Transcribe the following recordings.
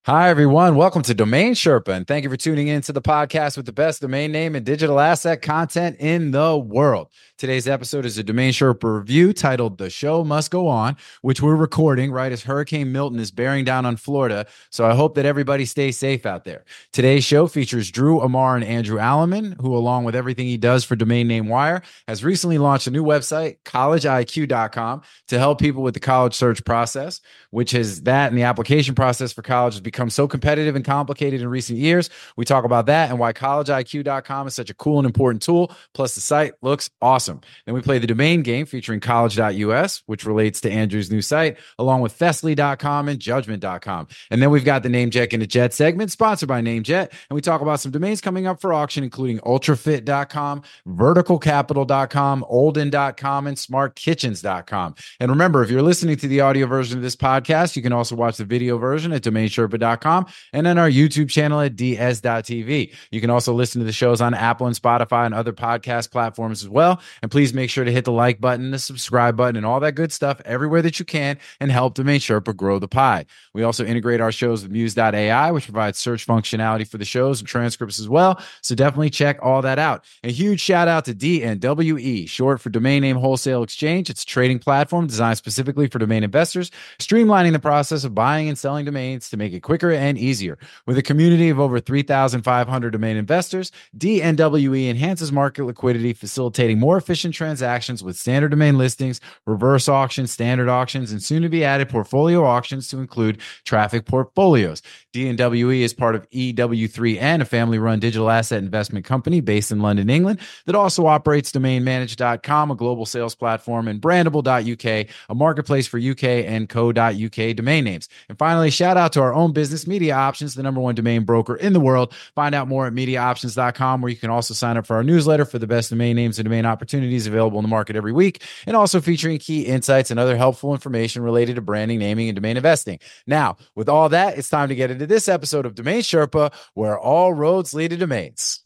Hi, everyone. Welcome to Domain Sherpa, and thank you for tuning in to the podcast with the best domain name and digital asset content in the world. Today's episode is a Domain Sherpa review titled The Show Must Go On, which we're recording right as Hurricane Milton is bearing down on Florida, so I hope that everybody stays safe out there. Today's show features Drew Amar and Andrew Alleman, who, along with everything he does for Domain Name Wire, has recently launched a new website, collegeiq.com, to help people with the college search process, which is that and the application process for college has become so competitive and complicated in recent years. We talk about that and why collegeiq.com is such a cool and important tool. Plus, the site looks awesome. Then we play the domain game featuring college.us, which relates to Andrew's new site, along with festly.com and judgment.com. And then we've got the Namejet and the Jet segment, sponsored by Namejet. And we talk about some domains coming up for auction, including ultrafit.com, verticalcapital.com, olden.com, and smartkitchens.com. And remember, if you're listening to the audio version of this podcast, you can also watch the video version at domainsherpa.com and then our YouTube channel at ds.tv. You can also listen to the shows on Apple and Spotify and other podcast platforms as well. And please make sure to hit the like button, the subscribe button, and all that good stuff everywhere that you can and help Domain Sherpa grow the pie. We also integrate our shows with Muse.ai, which provides search functionality for the shows and transcripts as well. So definitely check all that out. A huge shout out to DNWE, short for Domain Name Wholesale Exchange. It's a trading platform designed specifically for domain investors, streamlining the process of buying and selling domains to make it quicker and easier. With a community of over 3,500 domain investors, DNWE enhances market liquidity, facilitating more efficient transactions with standard domain listings, reverse auctions, standard auctions, and soon to be added portfolio auctions to include traffic portfolios. DNWE is part of EW3N, a family-run digital asset investment company based in London, England, that also operates DomainManage.com, a global sales platform, and Brandable.uk, a marketplace for UK and co.uk domain names. And finally, shout out to our own business, Media Options, the #1 domain broker in the world. Find out more at MediaOptions.com, where you can also sign up for our newsletter for the best domain names and domain opportunities available in the market every week, and also featuring key insights and other helpful information related to branding, naming, and domain investing. Now, with all that, it's time to get into this episode of Domain Sherpa, where all roads lead to domains.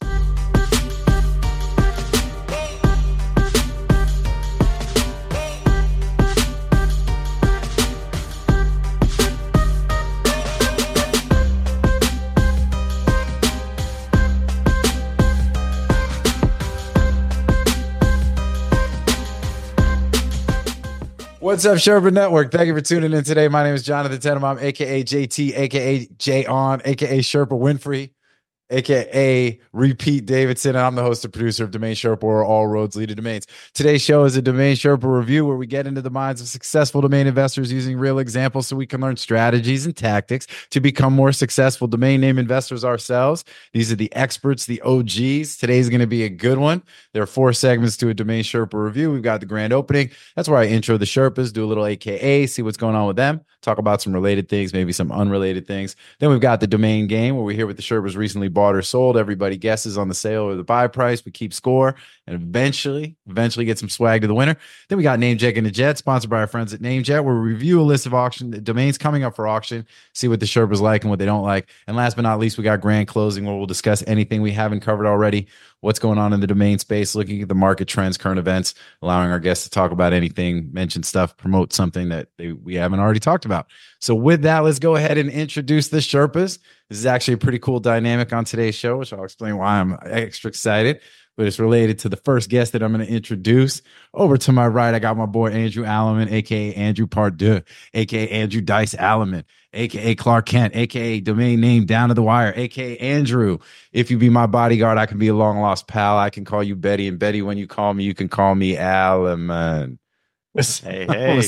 What's up, Sherpa Network? Thank you for tuning in today. My name is Jonathan Tenenbaum, a.k.a. JT, a.k.a. Jay On, a.k.a. Sherpa Winfrey, a.k.a. Repeat Davidson, and I'm the host and producer of Domain Sherpa, where all roads lead to domains. Today's show is a Domain Sherpa review where we get into the minds of successful domain investors using real examples so we can learn strategies and tactics to become more successful domain name investors ourselves. These are the experts, the OGs. Today's going to be a good one. There are 4 segments to a Domain Sherpa review. We've got the grand opening. That's where I intro the Sherpas, do a little AKA, see what's going on with them, talk about some related things, maybe some unrelated things. Then we've got the domain game where we hear what the Sherpas recently bought or sold. Everybody guesses on the sale or the buy price. We keep score and eventually get some swag to the winner. Then we got Namejet and the Jet, sponsored by our friends at Namejet, where we review a list of auction domains coming up for auction, see what the Sherpas like and what they don't like. And last but not least, we got grand closing, where we'll discuss anything we haven't covered already, what's going on in the domain space, looking at the market trends, current events, allowing our guests to talk about anything, mention stuff, promote something that we haven't already talked about. So with that, let's go ahead and introduce the Sherpas. This is actually a pretty cool dynamic on today's show, which I'll explain why I'm extra excited. But it's related to the first guest that I'm going to introduce. Over to my right, I got my boy Andrew Alleman, a.k.a. Andrew Part 2, a.k.a. Andrew Dice Alleman, a.k.a. Clark Kent, a.k.a. domain name down to the wire, a.k.a. Andrew. If you be my bodyguard, I can be a long-lost pal. I can call you Betty, and Betty, when you call me, you can call me Alleman. Hey.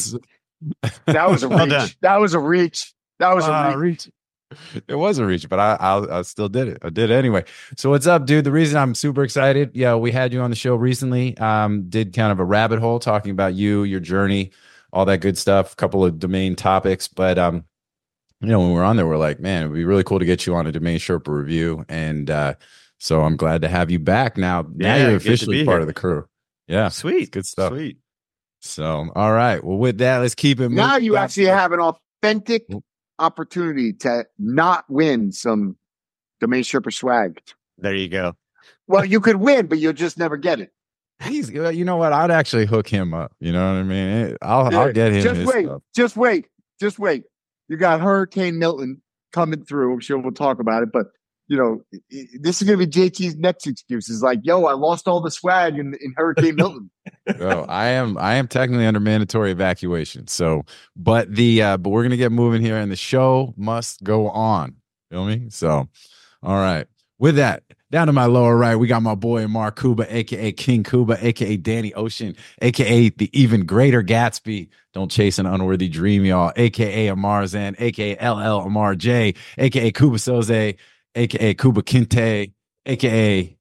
That was a reach. That was a reach. That was a reach. It was a reach, but I still did it. I did it anyway. So what's up, dude? The reason I'm super excited, we had you on the show recently. Did kind of a rabbit hole talking about you, your journey, all that good stuff, a couple of domain topics. But when we're on there, we're like, man, it'd be really cool to get you on a Domain Sherpa review. And so I'm glad to have you back now. Now you're officially part of the crew. Yeah. Sweet. Good stuff. Sweet. So, all right. Well, with that, let's keep it moving. Now you actually have an authentic opportunity to not win some Domain Sherpa swag. There you go. Well, you could win, but you'll just never get it. You know what? I'd actually hook him up. You know what I mean? I'll get him. Just wait. You got Hurricane Milton coming through. I'm sure we'll talk about it, but this is going to be JT's next excuse. Is like, yo, I lost all the swag in Hurricane Milton. No, I am technically under mandatory evacuation. So, but we're gonna get moving here, and the show must go on. Feel me? So, all right. With that, down to my lower right, we got my boy Mark Kuba, aka King Kuba, aka Danny Ocean, aka the even greater Gatsby. Don't chase an unworthy dream, y'all. Aka Amar Zan, aka LL Amar J, aka Kuba Soze, aka Kuba Kinte, aka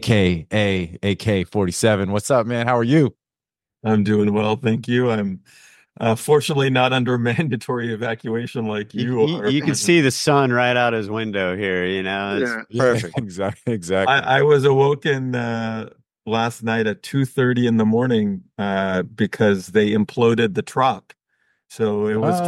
AK-47. What's up, man? How are you? I'm doing well, thank you. I'm fortunately not under mandatory evacuation like you are. You can see the sun right out his window here. It's perfect. Exactly. I was awoken last night at 2:30 in the morning because they imploded the Trop. So it was.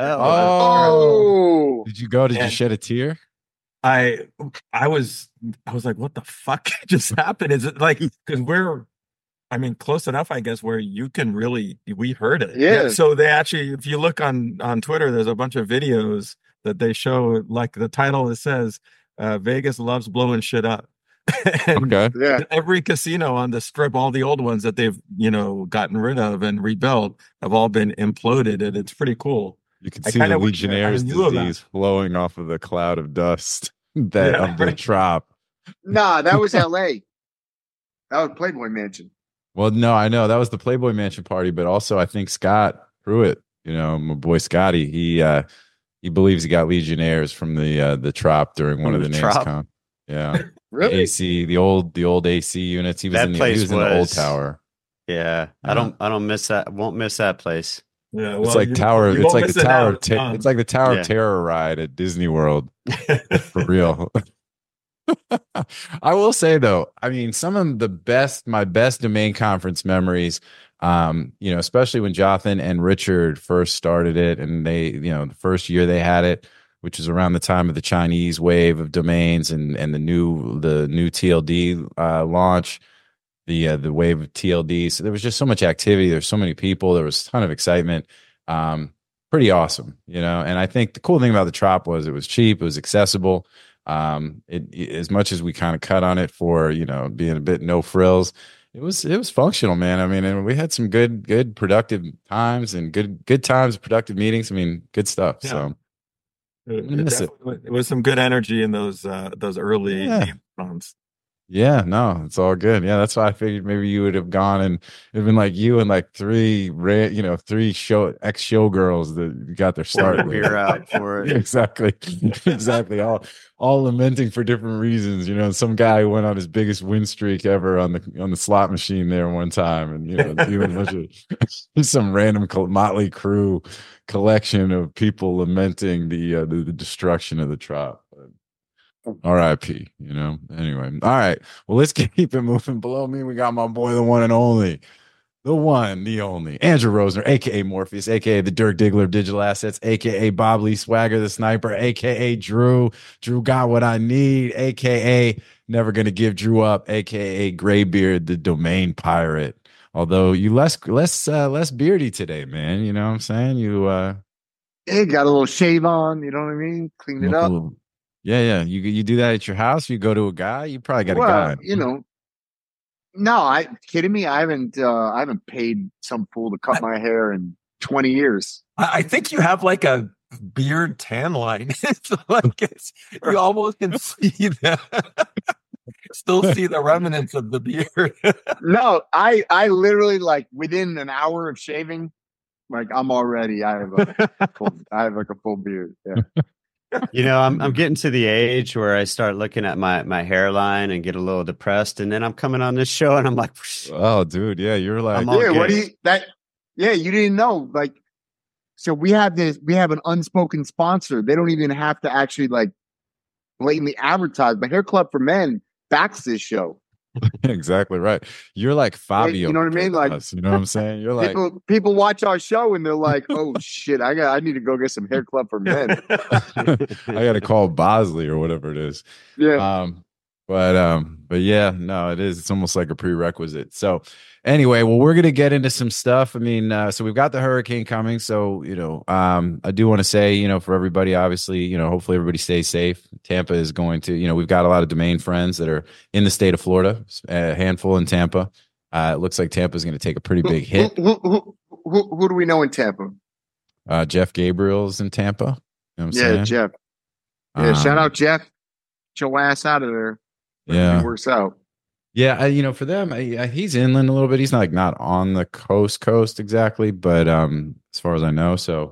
Oh! Did you go? Did you shed a tear? I was like, what the fuck just happened? Is it like, because we're close enough, I guess, where you can we heard it. Yeah. So they actually, if you look on Twitter, there's a bunch of videos that they show, like the title, it says, Vegas loves blowing shit up. And every casino on the strip, all the old ones that they've, gotten rid of and rebuilt have all been imploded. And it's pretty cool. You can see the Legionnaire's disease flowing off of the cloud of dust of the Trop. Nah, that was LA. That was Playboy Mansion. Well, no, I know that was the Playboy Mansion party, but also I think Scott Pruitt, my boy Scotty, he believes he got Legionnaires from the Trop during one of the NamesCon. Yeah, really? AC, the old AC units. He was in the old tower. Yeah, I don't miss that. Won't miss that place. Yeah, well, it's like Tower. It's like the Tower. It's like the Tower of Terror ride at Disney World. For real. I will say though, some of my best domain conference memories, especially when Jonathan and Richard first started it, and they, the first year they had it, which was around the time of the Chinese wave of domains and the new TLD launch, the wave of TLD. So there was just so much activity. There's so many people. There was a ton of excitement. Pretty awesome, And I think the cool thing about the Trop was it was cheap. It was accessible. As much as we kind of cut on it for being a bit no frills, it was functional, man. And we had some good productive times and good times, productive meetings. Good stuff. Yeah. So it was some good energy in those early rounds. Yeah, no, it's all good. Yeah, that's why I figured maybe you would have gone and it'd been like you and like three ex-showgirls that got their start. Beer out for it. Exactly. All lamenting for different reasons. Some guy went on his biggest win streak ever on the slot machine there one time, and a bunch of some random motley crew collection of people lamenting the destruction of the Trop. R.I.P. Anyway, all right. Well, let's keep it moving. Below me, we got my boy, the one and only, the one, the only, Andrew Rosner, aka Morpheus, aka the Dirk Diggler of digital assets, aka Bob Lee Swagger, the sniper, aka Drew. Drew got what I need, aka never gonna give Drew up, aka Graybeard, the domain pirate. Although you less beardy today, man. You know what I'm saying? You got a little shave on. You know what I mean? Cleaned it up. Yeah. You do that at your house? You go to a guy? You probably got a guy. No, kidding me? I haven't paid some fool to cut my hair in 20 years. I think you have like a beard tan line. You almost can see still see the remnants of the beard. No, I literally within an hour of shaving, I'm already. I have a full beard. Yeah. I'm getting to the age where I start looking at my hairline and get a little depressed, and then I'm coming on this show and I'm like, oh, dude, yeah, you're like, you didn't know, so we have an unspoken sponsor. They don't even have to actually blatantly advertise, but Hair Club for Men backs this show. Exactly right. You're like Fabio. You know what I mean? You know what I'm saying? You're like people watch our show and they're like, "Oh shit, I need to go get some Hair Club for Men." I got to call Bosley or whatever it is. Yeah. But yeah, no, it is. It's almost like a prerequisite. So anyway, well, we're gonna get into some stuff. I mean, so we've got the hurricane coming. So I do want to say, for everybody, obviously, hopefully everybody stays safe. Tampa is going to, we've got a lot of Domain friends that are in the state of Florida, a handful in Tampa. It looks like Tampa is going to take a pretty big hit. Who do we know in Tampa? Jeff Gabriel's in Tampa. You know what I'm saying? Jeff. Yeah, shout out Jeff. Get your ass out of there. Yeah, it works out. Yeah, for them, he's inland a little bit. He's not on the coast exactly, but as far as I know, so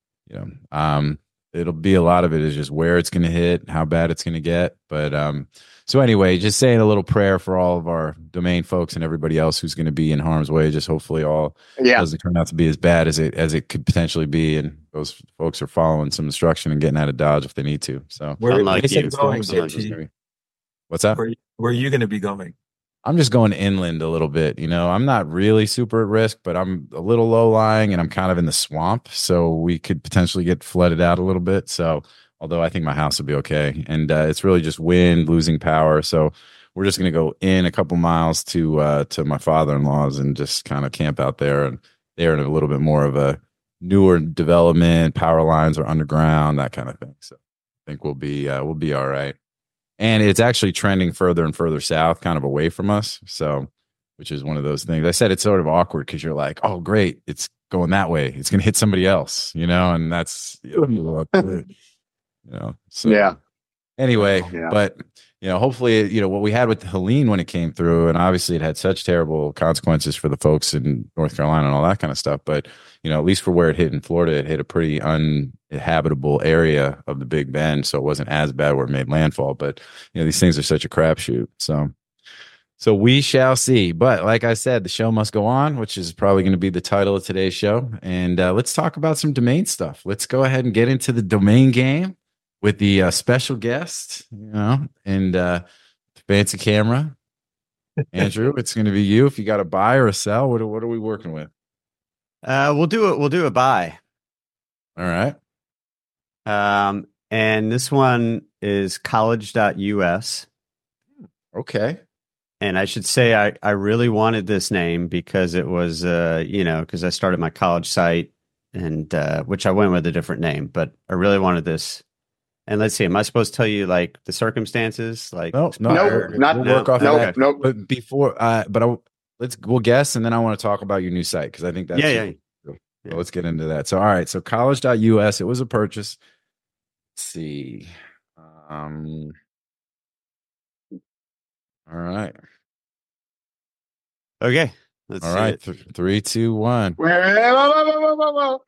it'll be a lot of it is just where it's going to hit, how bad it's going to get. But so anyway, just saying a little prayer for all of our Domain folks and everybody else who's going to be in harm's way. Just hopefully doesn't turn out to be as bad as it could potentially be, and those folks are following some instruction and getting out of Dodge if they need to. So where are you going? What's that? Where are you going to be going? I'm just going inland a little bit. I'm not really super at risk, but I'm a little low lying and I'm kind of in the swamp. So we could potentially get flooded out a little bit. So although I think my house will be okay. And it's really just wind, losing power. So we're just going to go in a couple miles to my father-in-law's and just kind of camp out there. And they're in a little bit more of a newer development. Power lines are underground, that kind of thing. So I think we'll be all right. And it's actually trending further and further south, kind of away from us. So, which is one of those things. I said it's sort of awkward because you're like, oh, great, it's going that way. It's going to hit somebody else, and that's, So yeah. Anyway, but hopefully, what we had with Helene when it came through, and obviously it had such terrible consequences for the folks in North Carolina and all that kind of stuff. But at least for where it hit in Florida, it hit a pretty uninhabitable area of the Big Bend, so it wasn't as bad where it made landfall. But these things are such a crapshoot. So we shall see. But like I said, the show must go on, which is probably going to be the title of today's show. And let's talk about some Domain stuff. Let's go ahead and get into the Domain game with the special guest, and fancy camera. Andrew, it's going to be you. If you got a buy or a sell, what are we working with? We'll do a buy. All right. And this one is college.us. Okay. And I should say I really wanted this name because it was, because I started my college site, and which I went with a different name, but I really wanted this. And let's see, am I supposed to tell you like the circumstances? Like no, we'll work off that. Nope. But before, we'll guess, and then I want to talk about your new site because I think that's yeah. So let's get into that. So all right, so college.us, it was a purchase. Let's see. All right. Okay. All right. 3, 2, 1. Whoa.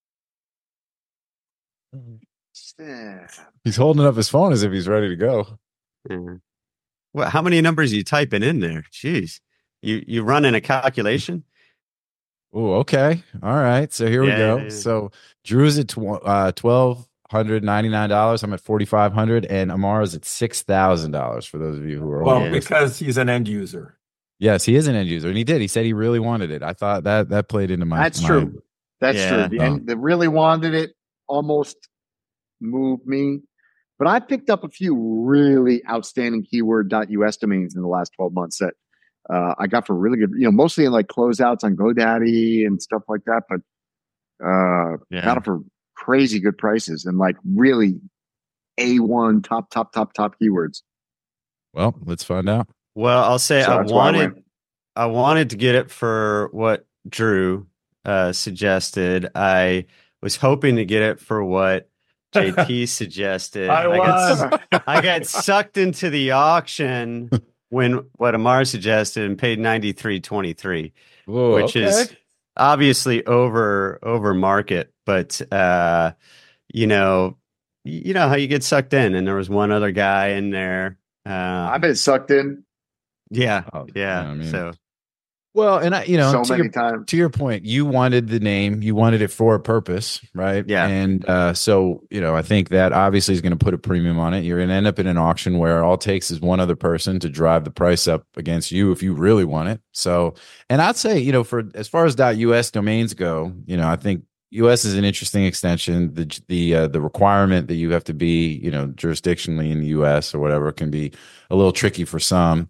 He's holding up his phone as if he's ready to go. Yeah. Well, how many numbers are you typing in there? Jeez. You running a calculation? Oh, okay. All right. So here we go. Yeah. So Drew's at $1,299. I'm at $4,500, and Amar's at $6,000 for those of you who are because he's an end user. Yes, he is an end user, and he did. He said he really wanted it. I thought that played into my. That's true. That's true. They really wanted it. Almost moved me, but I picked up a few really outstanding keyword.us domains in the last 12 months that I got for really good, mostly in like closeouts on GoDaddy and stuff like that, but got it for crazy good prices and like really A1 top keywords. Well, let's find out. Well, I'll say I wanted to get it for what Drew suggested. I was hoping to get it for what JP suggested. I got sucked into the auction when what Amar suggested and paid $93.23, which is obviously over market. But you know how you get sucked in, and there was one other guy in there. I've been sucked in. Yeah. So. Well, and so many times. To your point, you wanted the name, you wanted it for a purpose, right? Yeah. And so, I think that obviously is going to put a premium on it. You're going to end up in an auction where all it takes is one other person to drive the price up against you if you really want it. So, and I'd say, for as far as .us domains go, I think U.S. is an interesting extension. The requirement that you have to be, jurisdictionally in the U.S. or whatever can be a little tricky for some,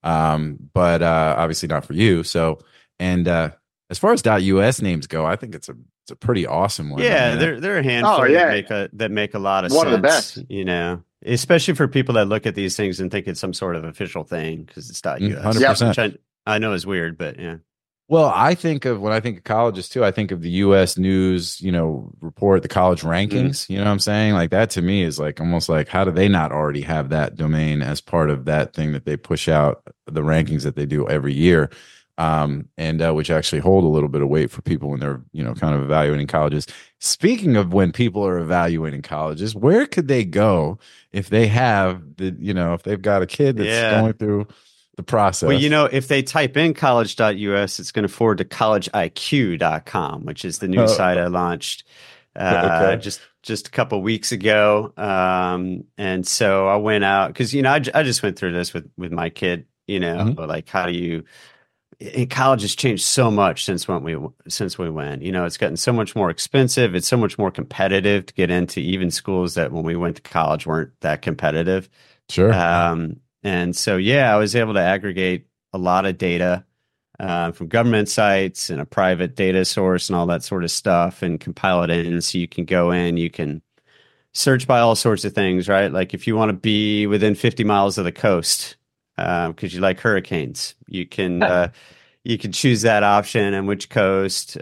but obviously not for you. So, and as far as .us names go, I think it's a pretty awesome one. Yeah, there are a handful that make a lot of sense. One of the best, especially for people that look at these things and think it's some sort of official thing because it's .us. 100%. Which I know is weird, but yeah. Well, when I think of colleges too, I think of the U.S. News, report, the college rankings. You know what I'm saying? Like that to me is like almost like, how do they not already have that domain as part of that thing that they push out, the rankings that they do every year, and which actually hold a little bit of weight for people when they're kind of evaluating colleges. Speaking of when people are evaluating colleges, where could they go if they have if they've got a kid that's going through the process? Well, if they type in college.us, it's going to forward to collegeiq.com, which is the new site I launched just a couple of weeks ago. And so I went out because, I just went through this with my kid, like how do you, college has changed so much since we went, it's gotten so much more expensive. It's so much more competitive to get into even schools that when we went to college weren't that competitive. Sure. And so, I was able to aggregate a lot of data from government sites and a private data source and all that sort of stuff and compile it in. So you can go in, you can search by all sorts of things, right? Like if you want to be within 50 miles of the coast because you like hurricanes, you can choose that option and which coast. You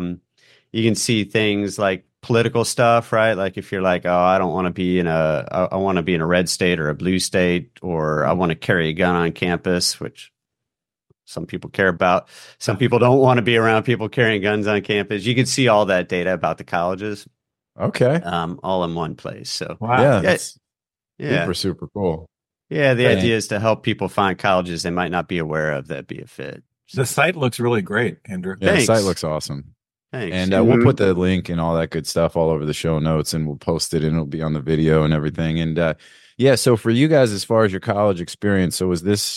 can see things like political stuff, right? Like if you're like, oh, I don't want to be I want to be in a red state or a blue state, or I want to carry a gun on campus, which some people care about. Some people don't want to be around people carrying guns on campus. You can see all that data about the colleges. Okay. All in one place. So wow. That's super cool. Yeah. The idea is to help people find colleges they might not be aware of that'd be a fit. The site looks really great, Andrew. Yeah, the site looks awesome. Thanks. And we'll put the link and all that good stuff all over the show notes, and we'll post it, and it'll be on the video and everything. And so for you guys, as far as your college experience, so was this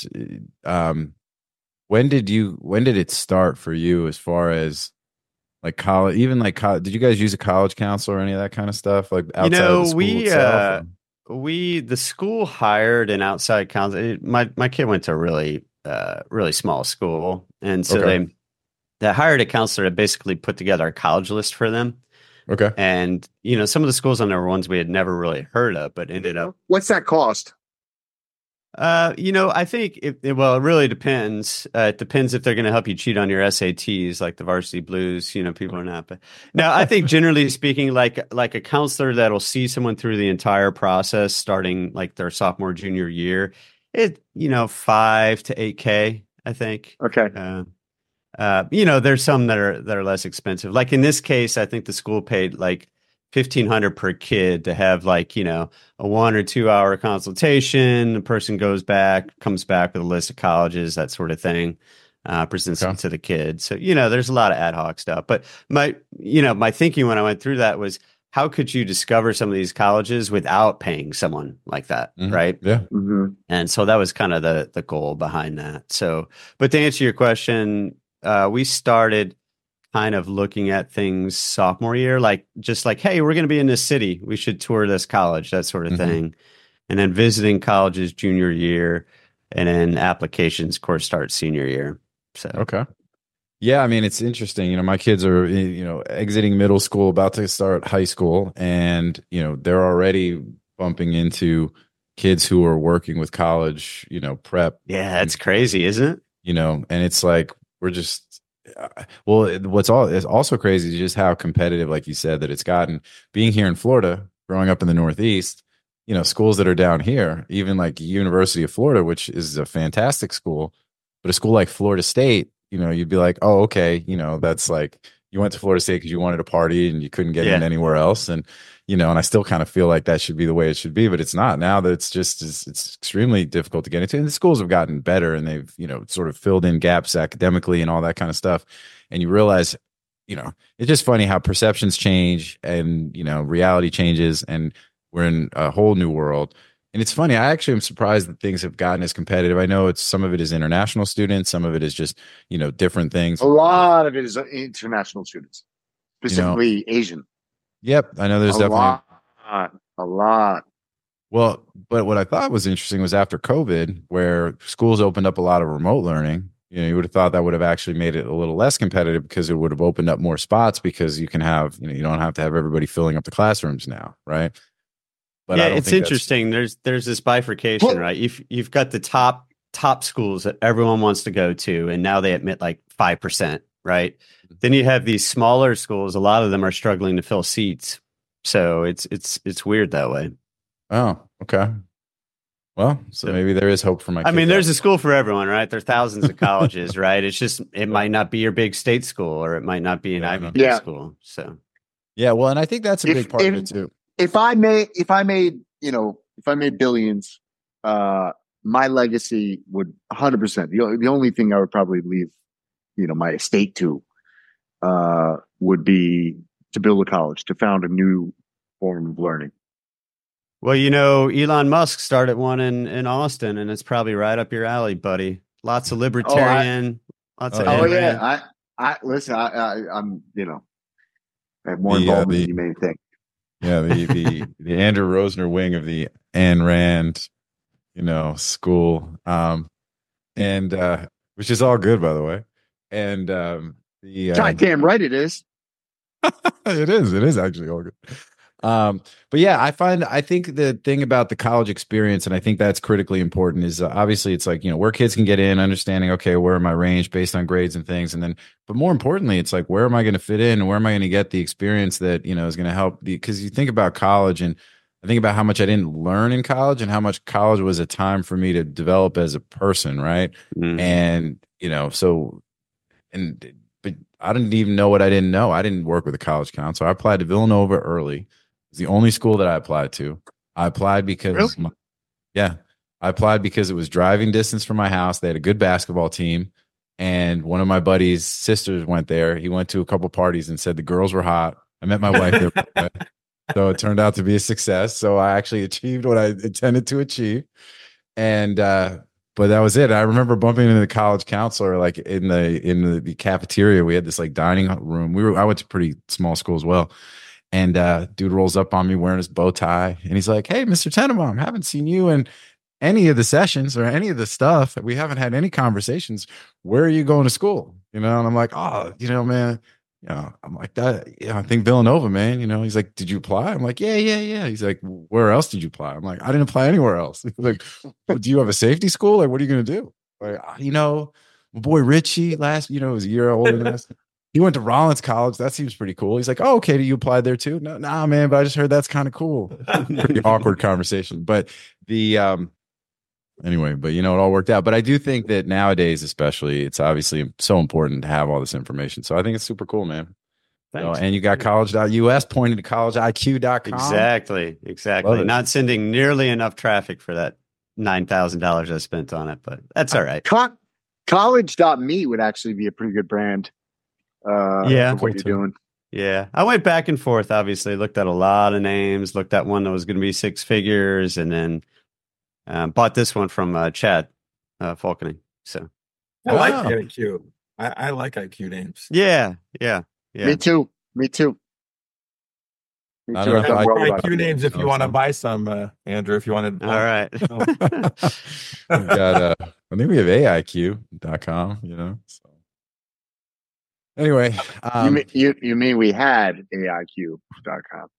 when did it start for you as far as like college, even like college? Did you guys use a college counselor or any of that kind of stuff? Like outside of the school itself? The school hired an outside counselor. My kid went to a really small school, and so they hired a counselor to basically put together a college list for them. Okay. And, some of the schools on there were ones we had never really heard of, but ended up. What's that cost? I think it really depends. It depends if they're going to help you cheat on your SATs, like the Varsity Blues, people are not. But no, I think generally speaking, like a counselor that'll see someone through the entire process, starting like their sophomore, junior year, $5,000 to $8,000, I think. Okay. There's some that are less expensive. Like in this case, I think the school paid like $1,500 per kid to have like, a 1 or 2 hour consultation. The person comes back with a list of colleges, that sort of thing, presents it to the kid. So, there's a lot of ad hoc stuff. But my thinking when I went through that was, how could you discover some of these colleges without paying someone like that? Mm-hmm. Right. Yeah. Mm-hmm. And so that was kind of the goal behind that. So, but to answer your question, we started kind of looking at things sophomore year, hey, we're going to be in this city, we should tour this college, that sort of thing. And then visiting colleges junior year, and then applications, of course, start senior year. So, okay. Yeah. I mean, it's interesting. My kids are, exiting middle school, about to start high school, and, they're already bumping into kids who are working with college, prep. Yeah. It's crazy, isn't it? And it's like, we're just, it's also crazy is just how competitive, like you said, that it's gotten. Being here in Florida, growing up in the Northeast, schools that are down here, even like University of Florida, which is a fantastic school, but a school like Florida State, you'd be like, oh, okay, that's like, you went to Florida State because you wanted to party and you couldn't get in anywhere else. And, and I still kind of feel like that should be the way it should be, but it's not now. That it's extremely difficult to get into. And the schools have gotten better, and they've, sort of filled in gaps academically and all that kind of stuff. And you realize, it's just funny how perceptions change and, reality changes, and we're in a whole new world. And it's funny, I actually am surprised that things have gotten as competitive. I know some of it is international students, some of it is just, different things. A lot of it is international students. specifically Asian. Yep, I know there's definitely a lot. Well, but what I thought was interesting was after COVID, where schools opened up a lot of remote learning. You would have thought that would have actually made it a little less competitive because it would have opened up more spots because you can have, you don't have to have everybody filling up the classrooms now, right? But yeah, it's interesting. There's this bifurcation, right? You've got the top schools that everyone wants to go to, and now they admit like 5%, right? Then you have these smaller schools. A lot of them are struggling to fill seats, so it's weird that way. Oh, okay. Well, so maybe there is hope for my kids. I mean, there's a school for everyone, right? There's thousands of colleges, right? It's just, it might not be your big state school, or it might not be an Ivy League school. So, yeah, well, and I think that's a big part of it too. If I made billions, my legacy would 100%. The only thing I would probably leave, my estate to, would be to build a college, to found a new form of learning. Well, Elon Musk started one in Austin, and it's probably right up your alley, buddy. Lots of libertarian, lots of. Oh yeah, listen. I'm I have more involvement than you may think. Yeah, the Andrew Rosner wing of the Ayn Rand, school, and which is all good, by the way. And the goddamn right it is. It is actually all good. But yeah, I think the thing about the college experience, and I think that's critically important, is obviously it's like, where kids can get in, understanding, okay, where am I ranged based on grades and things. And then, but more importantly, it's like, where am I going to fit in? Where am I going to get the experience that, is going to help? Because you think about college, and I think about how much I didn't learn in college and how much college was a time for me to develop as a person. Right. Mm-hmm. And, but I didn't even know what I didn't know. I didn't work with a college counselor. I applied to Villanova early. It's the only school that I applied to. I applied because, I applied because it was driving distance from my house. They had a good basketball team, and one of my buddy's sisters went there. He went to a couple parties and said the girls were hot. I met my wife there, so it turned out to be a success. So I actually achieved what I intended to achieve, and but that was it. I remember bumping into the college counselor, like in the cafeteria. We had this like dining room. I went to a pretty small school as well. And dude rolls up on me wearing his bow tie, and he's like, "Hey, Mr. Tenenbaum, haven't seen you in any of the sessions or any of the stuff. We haven't had any conversations. Where are you going to school?" And I'm like, "Oh, man, I'm like that. Yeah, I think Villanova, man. He's like, "Did you apply?" I'm like, "Yeah." He's like, "Where else did you apply?" I'm like, "I didn't apply anywhere else." He's like, well, "Do you have a safety school? Like, what are you going to do?" Like, my boy Richie was a year older than us. He went to Rollins College. That seems pretty cool. He's like, "Oh, okay. Do you apply there too?" No, nah, man. But I just heard that's kind of cool. Pretty awkward conversation. But anyway, but it all worked out. But I do think that nowadays, especially, it's obviously so important to have all this information. So I think it's super cool, man. Thanks. And you got college.us pointing to collegeiq.com. Exactly. Not sending nearly enough traffic for that $9,000 I spent on it, but that's all right. College.me would actually be a pretty good brand. What you're doing. Yeah. I went back and forth, obviously, looked at a lot of names, looked at one that was going to be 6 figures, and then bought this one from Chad Falconing. So I like IQ. I like IQ names. Yeah. Me too. I don't know IQ names if you want to buy some, Andrew, if you want to. All right. We've got, I think we have AIQ.com, so. Anyway, you mean we had AIQ.com?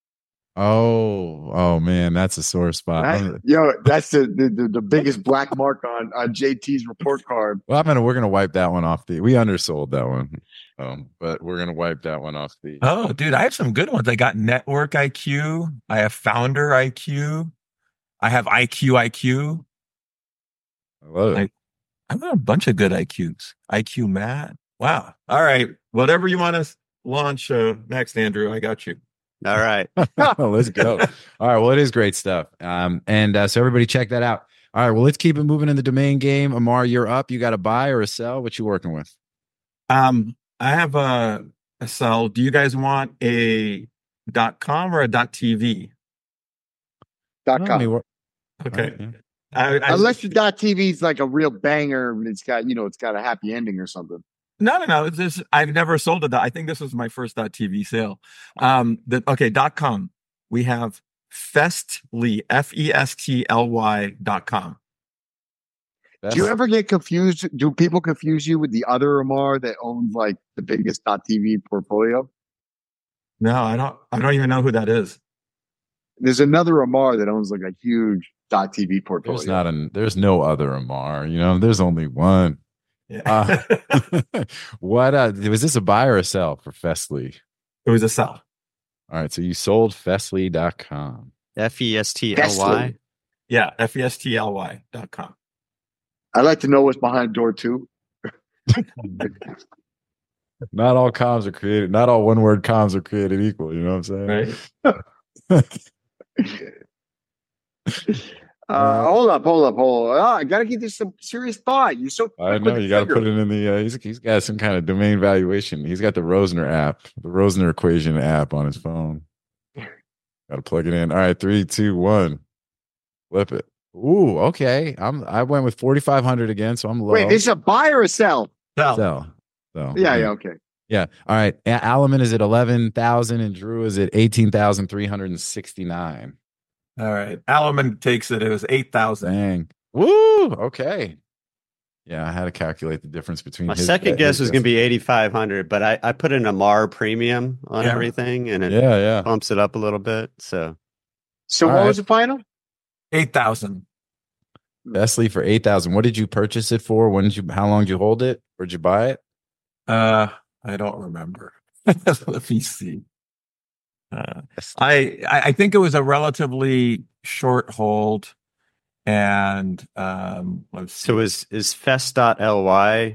Oh man, that's a sore spot. That's the biggest black mark on JT's report card. Well, we're gonna wipe that one off. We undersold that one, but we're gonna wipe that one off the. Oh, dude, I have some good ones. I got Network IQ. I have Founder IQ. I have IQ. I love it. I've got a bunch of good IQs. IQ Matt. Wow. All right. Whatever you want to launch next, Andrew, I got you. All right. Let's go. All right. Well, it is great stuff. And so everybody check that out. All right. Well, let's keep it moving in the domain game. Amar, you're up. You got a buy or a sell? What you working with? I have a sell. Do you guys want a .com or a .tv? .com. Okay. Unless your .tv is like a real banger, it's got a happy ending or something. No. I've never sold it. I think this was my first .tv sale. .com. We have Festly, FESTLY.com. Do you ever get confused? Do people confuse you with the other Amar that owns like the biggest .tv portfolio? No, I don't even know who that is. There's another Amar that owns like a huge .tv portfolio. There's no other Amar. There's only one. Yeah. What was this, a buy or a sell for Festly? It was a sell. All right, so you sold Festly.com. FESTLY? Yeah, FESTLY.com. I'd like to know what's behind door 2. Not all comms are created. Not all one-word comms are created equal. You know what I'm saying? Right. Hold up. I got to give this some serious thought. You're so. I know you got to put it in the. He's got some kind of domain valuation. He's got the Rosner app, the Rosner equation app on his phone. Got to plug it in. All right, 3, 2, 1. Flip it. Ooh, okay. I went with 4,500 again, so I'm low. Wait, this is a buy or a sell? Sell. So yeah, okay. Yeah. All right. Alaman is at 11,000 and Drew is at 18,369. All right. Alaman takes it. It was 8,000. Dang. Woo. Okay. Yeah, I had to calculate the difference between. My second guess was going to be 8,500, but I put an Amar premium on everything, and it bumps it up a little bit. So what was the final? 8,000. Festly for 8,000. What did you purchase it for? How long did you hold it? Where'd you buy it? I don't remember. Let me see. I think it was a relatively short hold, and let's see. So is Fest.ly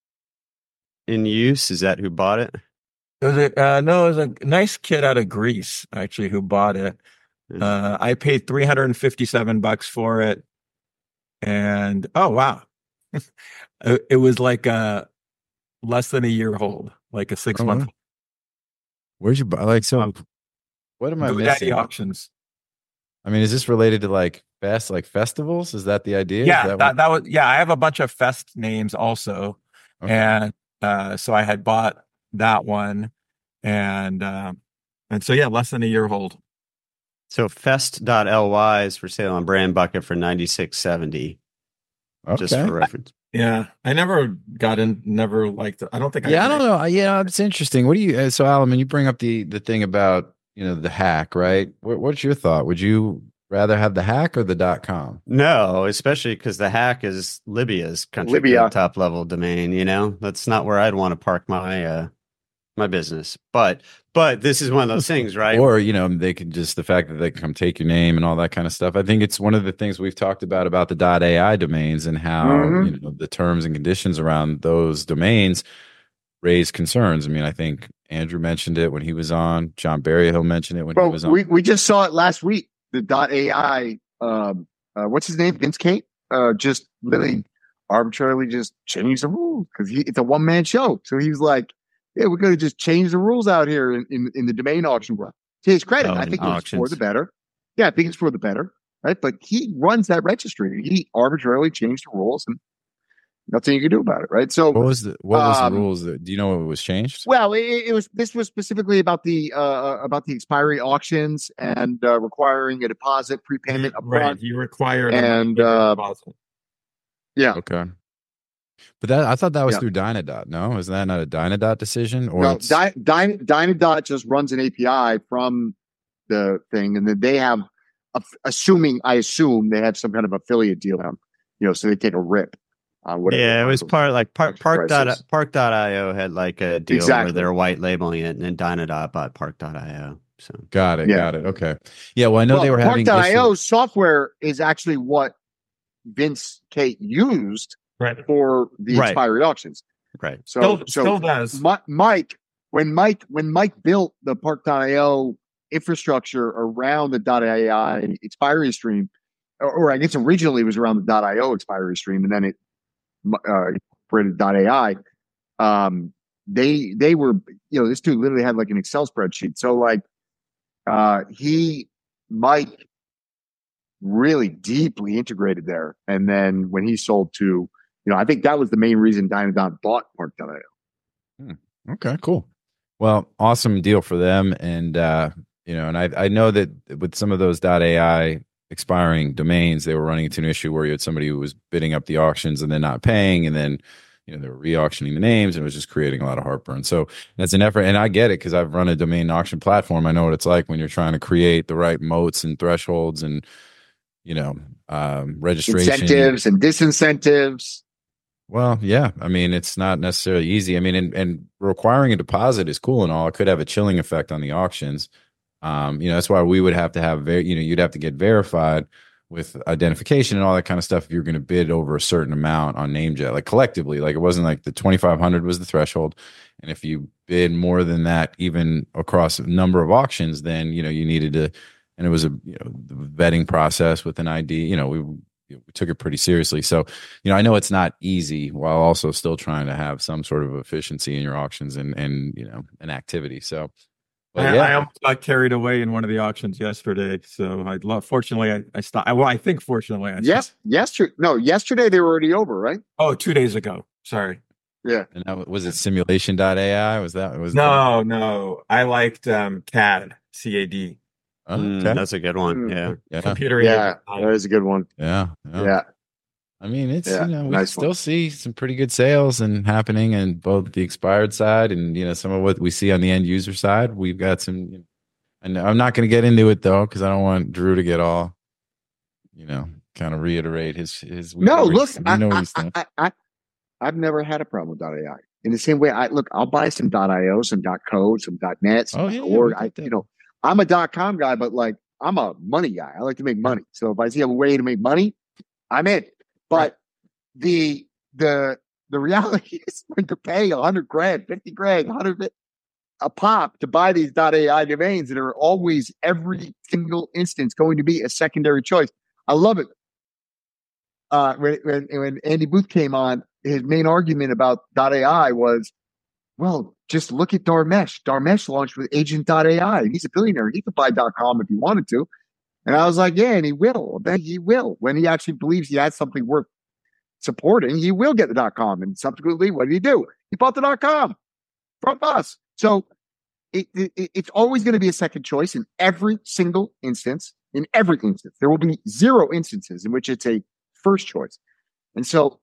in use? Is that who bought it? No, it was a nice kid out of Greece actually who bought it. I paid $357 for it, and oh wow, it was like a less than a year hold, like a 6 month. Where'd you buy? What am I missing? Auctions. I mean, is this related to like festivals? Is that the idea? Yeah, that was. Yeah, I have a bunch of fest names also, and so I had bought that one, and so yeah, less than a year hold. So Fest.ly is for sale on Brand Bucket for $96.70. Okay. Just for reference. Yeah, I never liked it. I don't think. I don't know. Yeah, it's interesting. What do you? So, Alaman, you bring up the thing about the hack, right? What's your thought? Would you rather have the hack or the .com? No, especially because the hack is Libya's country top level domain. That's not where I'd want to park my my business. But this is one of those things, right? Or they can just the fact that they can come take your name and all that kind of stuff. I think it's one of the things we've talked about the .ai domains and how the terms and conditions around those domains raise concerns. I mean, I think Andrew mentioned it when he was on. John Berryhill mentioned it when he was on. We just saw it last week. The .ai, what's his name? Vince Kate, just literally arbitrarily just changed the rules because it's a one-man show. So he was like, yeah, we're going to just change the rules out here in the domain auction world. To his credit, I think it's for the better. Yeah, I think it's for the better, right? But he runs that registry. He arbitrarily changed the rules, and nothing you can do about it, right? So, what was the rules? Do you know what was changed? Well, this was specifically about the expiry auctions and requiring a deposit prepayment upfront. Right, you required a deposit. Yeah. Okay. But I thought that was through Dynadot. No, is that not a Dynadot decision? Or no, Dynadot just runs an API from the thing, and then they have, I assume they have some kind of affiliate deal on, so they take a rip on whatever. Yeah, it was Park.io had like a deal where they're white labeling it, and then Dynadot bought Park.io. So got it. Okay. Yeah. Well, I know they were having Park.io software is actually what Vince Kate used. Right. For the expiry auctions. Right. So still does. Mike, when Mike built the Park.io infrastructure around the .ai expiry stream, or I guess originally it was around the .io expiry stream, and then it created .ai. They were, this dude literally had like an Excel spreadsheet. So like, Mike really deeply integrated there. And then when he sold to, I think that was the main reason Dynadot bought Park.io. Okay, cool. Well, awesome deal for them. And, and I know that with some of those .ai expiring domains, they were running into an issue where you had somebody who was bidding up the auctions and then not paying. And then, they were re-auctioning the names, and it was just creating a lot of heartburn. So that's an effort. And I get it because I've run a domain auction platform. I know what it's like when you're trying to create the right moats and thresholds and, registration. Incentives and disincentives. Well, yeah. I mean, it's not necessarily easy. I mean, and requiring a deposit is cool and all. It could have a chilling effect on the auctions. That's why we would have to have, you'd have to get verified with identification and all that kind of stuff if you're going to bid over a certain amount on NameJet, like collectively. Like it wasn't like the 2,500 was the threshold. And if you bid more than that, even across a number of auctions, then, you needed to, and it was the vetting process with an ID, we took it pretty seriously. So, I know it's not easy while also still trying to have some sort of efficiency in your auctions and an activity. So, I almost got carried away in one of the auctions yesterday. So fortunately, I stopped. Well, I think fortunately, yesterday they were already over, right? Oh, 2 days ago. Sorry. Yeah. And that, was it simulation.ai? No. I liked CAD. CAD. Okay. That's a good one. Yeah. Computer. Yeah. That is a good one. Yeah. I mean, it's we nice still see some pretty good sales and happening in both the expired side and some of what we see on the end user side. We've got some, and I'm not going to get into it though because I don't want Drew to get all, kind of reiterate his. No, look, I've never had a problem with .ai. In the same way, I'll buy some .io, some .co, some .net, some .org. I'm a .com guy, but I'm a money guy. I like to make money. So if I see a way to make money, I'm in. But the reality is when you're paying $100,000, $50,000, 100 a pop to buy these .ai domains that are always every single instance going to be a secondary choice. I love it. When Andy Booth came on, his main argument about .ai was, well, just look at Dharmesh. Dharmesh launched with Agent.ai. He's a billionaire. He could buy .com if he wanted to. And I was like, yeah, and he will. I bet he will. When he actually believes he has something worth supporting, he will get the .com. And subsequently, what did he do? He bought the .com from us. So it's always going to be a second choice in every single instance. In every instance, there will be 0 instances in which it's a first choice. And so,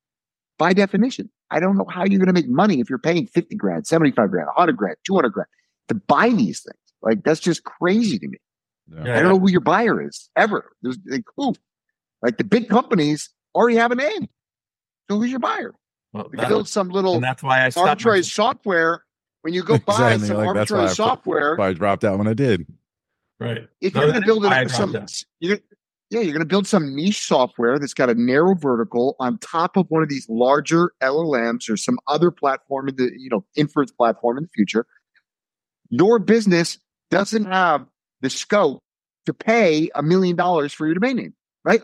by definition, I don't know how you're going to make money if you're paying $50,000, $75,000, $100,000, $200,000 to buy these things. That's just crazy to me. Yeah. I don't know who your buyer is ever. There's who? The big companies already have a name. So who's your buyer? Well, build some little and that's why I arbitrary software. When you go buy some arbitrary software, I dropped out when I did. Right. If you're going to build you're going to build some niche software that's got a narrow vertical on top of one of these larger LLMs or some other platform in the inference platform in the future. Your business doesn't have the scope to pay $1 million for your domain name, right?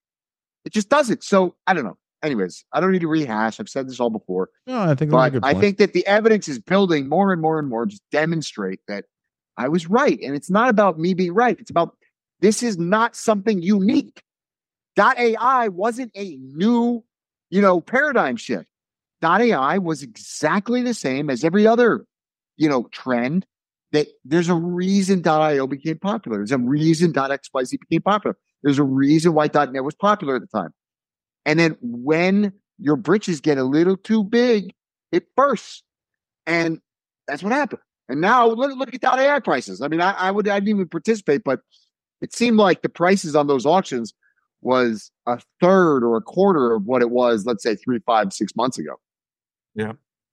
It just doesn't. So I don't know. Anyways, I don't need to rehash. I've said this all before. No, I think I think that the evidence is building more and more and more to demonstrate that I was right. And it's not about me being right. It's about this is not something unique. .ai wasn't a new, paradigm shift. .ai was exactly the same as every other, trend. That there's a reason .io became popular. There's a reason .xyz became popular. There's a reason why .net was popular at the time. And then when your britches get a little too big, it bursts. And that's what happened. And now look at .ai prices. I mean, I didn't even participate, but it seemed like the prices on those auctions was a third or a quarter of what it was, let's say 3, 5, 6 months ago. Yeah.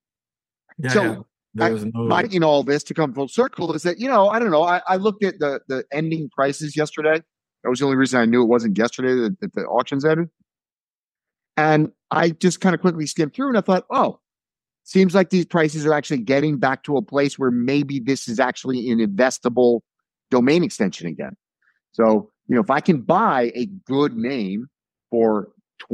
So all this to come full circle is that, I don't know. I looked at the ending prices yesterday. That was the only reason I knew it wasn't yesterday that the auctions ended. And I just kind of quickly skimmed through and I thought, seems like these prices are actually getting back to a place where maybe this is actually an investable domain extension again. So, if I can buy a good name for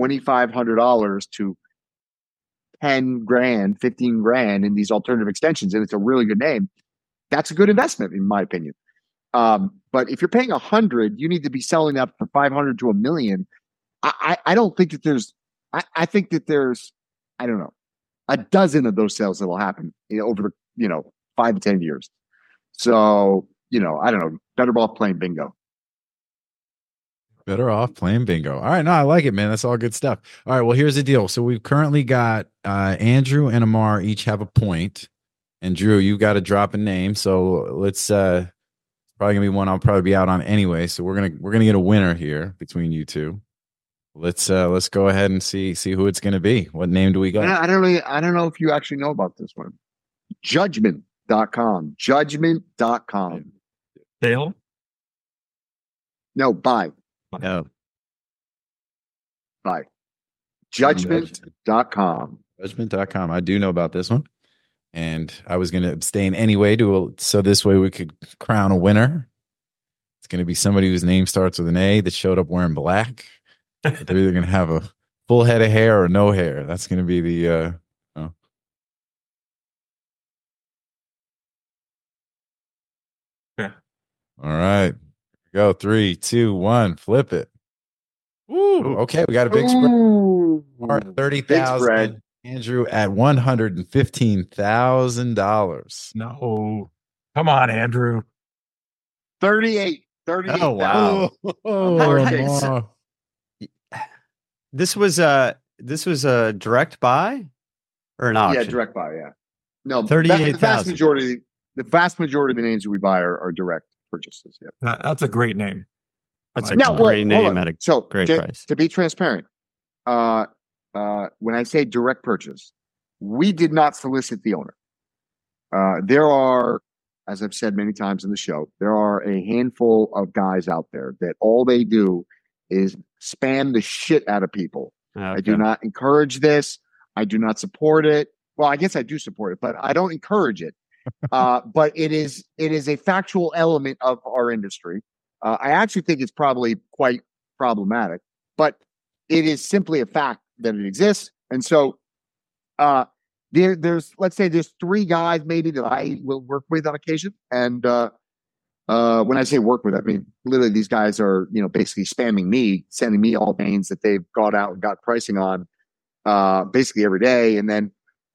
$2,500 to $10,000, $15,000 in these alternative extensions, and it's a really good name, that's a good investment, in my opinion. But if you're paying $100,000, you need to be selling that for $500,000 to $1 million. I don't think that there's. I think that there's. I don't know. a dozen of those sales that will happen over the 5 to 10 years. So I don't know, better off playing bingo. Better off playing bingo. All right, no, I like it, man. That's all good stuff. All right, well, here's the deal. So we've currently got Andrew and Amar each have a point, and Drew, you got to drop a name. So let's probably gonna be one I'll probably be out on anyway. So we're gonna get a winner here between you two. Let's go ahead and see who it's gonna be. What name do we got? I don't know if you actually know about this one. Judgment.com. Judgment.com. Dale? No, buy. No. Buy. Judgment.com. Judgment.com. I do know about this one. And I was going to abstain anyway so this way we could crown a winner. It's going to be somebody whose name starts with an A that showed up wearing black. They're either going to have a full head of hair or no hair. That's going to be the Okay. All right. Go 3, 2, 1. Flip it. Ooh. Okay, we got a big spread. 30,000. Andrew at $115,000. No. Come on, Andrew. 38. Oh, wow. This was a direct buy or an auction? Yeah, direct buy, yeah. No, 38,000. The vast majority of the names that we buy are direct purchases. Yeah. That's a great name. That's a great name at a great price. To be transparent, when I say direct purchase, we did not solicit the owner. There are, as I've said many times in the show, there are a handful of guys out there that all they do is spam the shit out of people. Okay. I do not encourage this. I do not support it. Well, I guess I do support it, but I don't encourage it. But it is a factual element of our industry. I actually think it's probably quite problematic, but it is simply a fact that it exists. And so there's let's say there's 3 guys maybe that I will work with on occasion. And when I say work with, I mean literally these guys are basically spamming me, sending me all names that they've got out and got pricing on basically every day. And then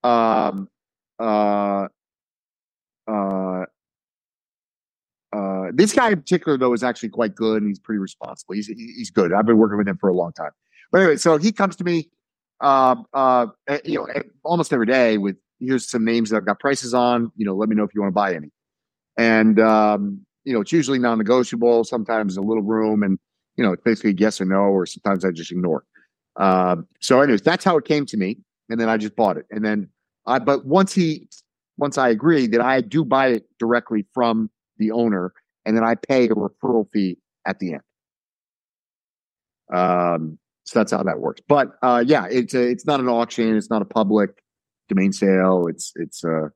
this guy in particular, though, is actually quite good, and he's pretty responsible. He's good. I've been working with him for a long time. But anyway, so he comes to me, almost every day with here's some names that I've got prices on. Let me know if you want to buy any. And it's usually non-negotiable. Sometimes a little room, and it's basically yes or no, or sometimes I just ignore. So, anyways, that's how it came to me, and then I just bought it. And then, but once I agree that I do buy it directly from the owner, and then I pay a referral fee at the end. So that's how that works. But yeah, it's not an auction. It's not a public domain sale. It's a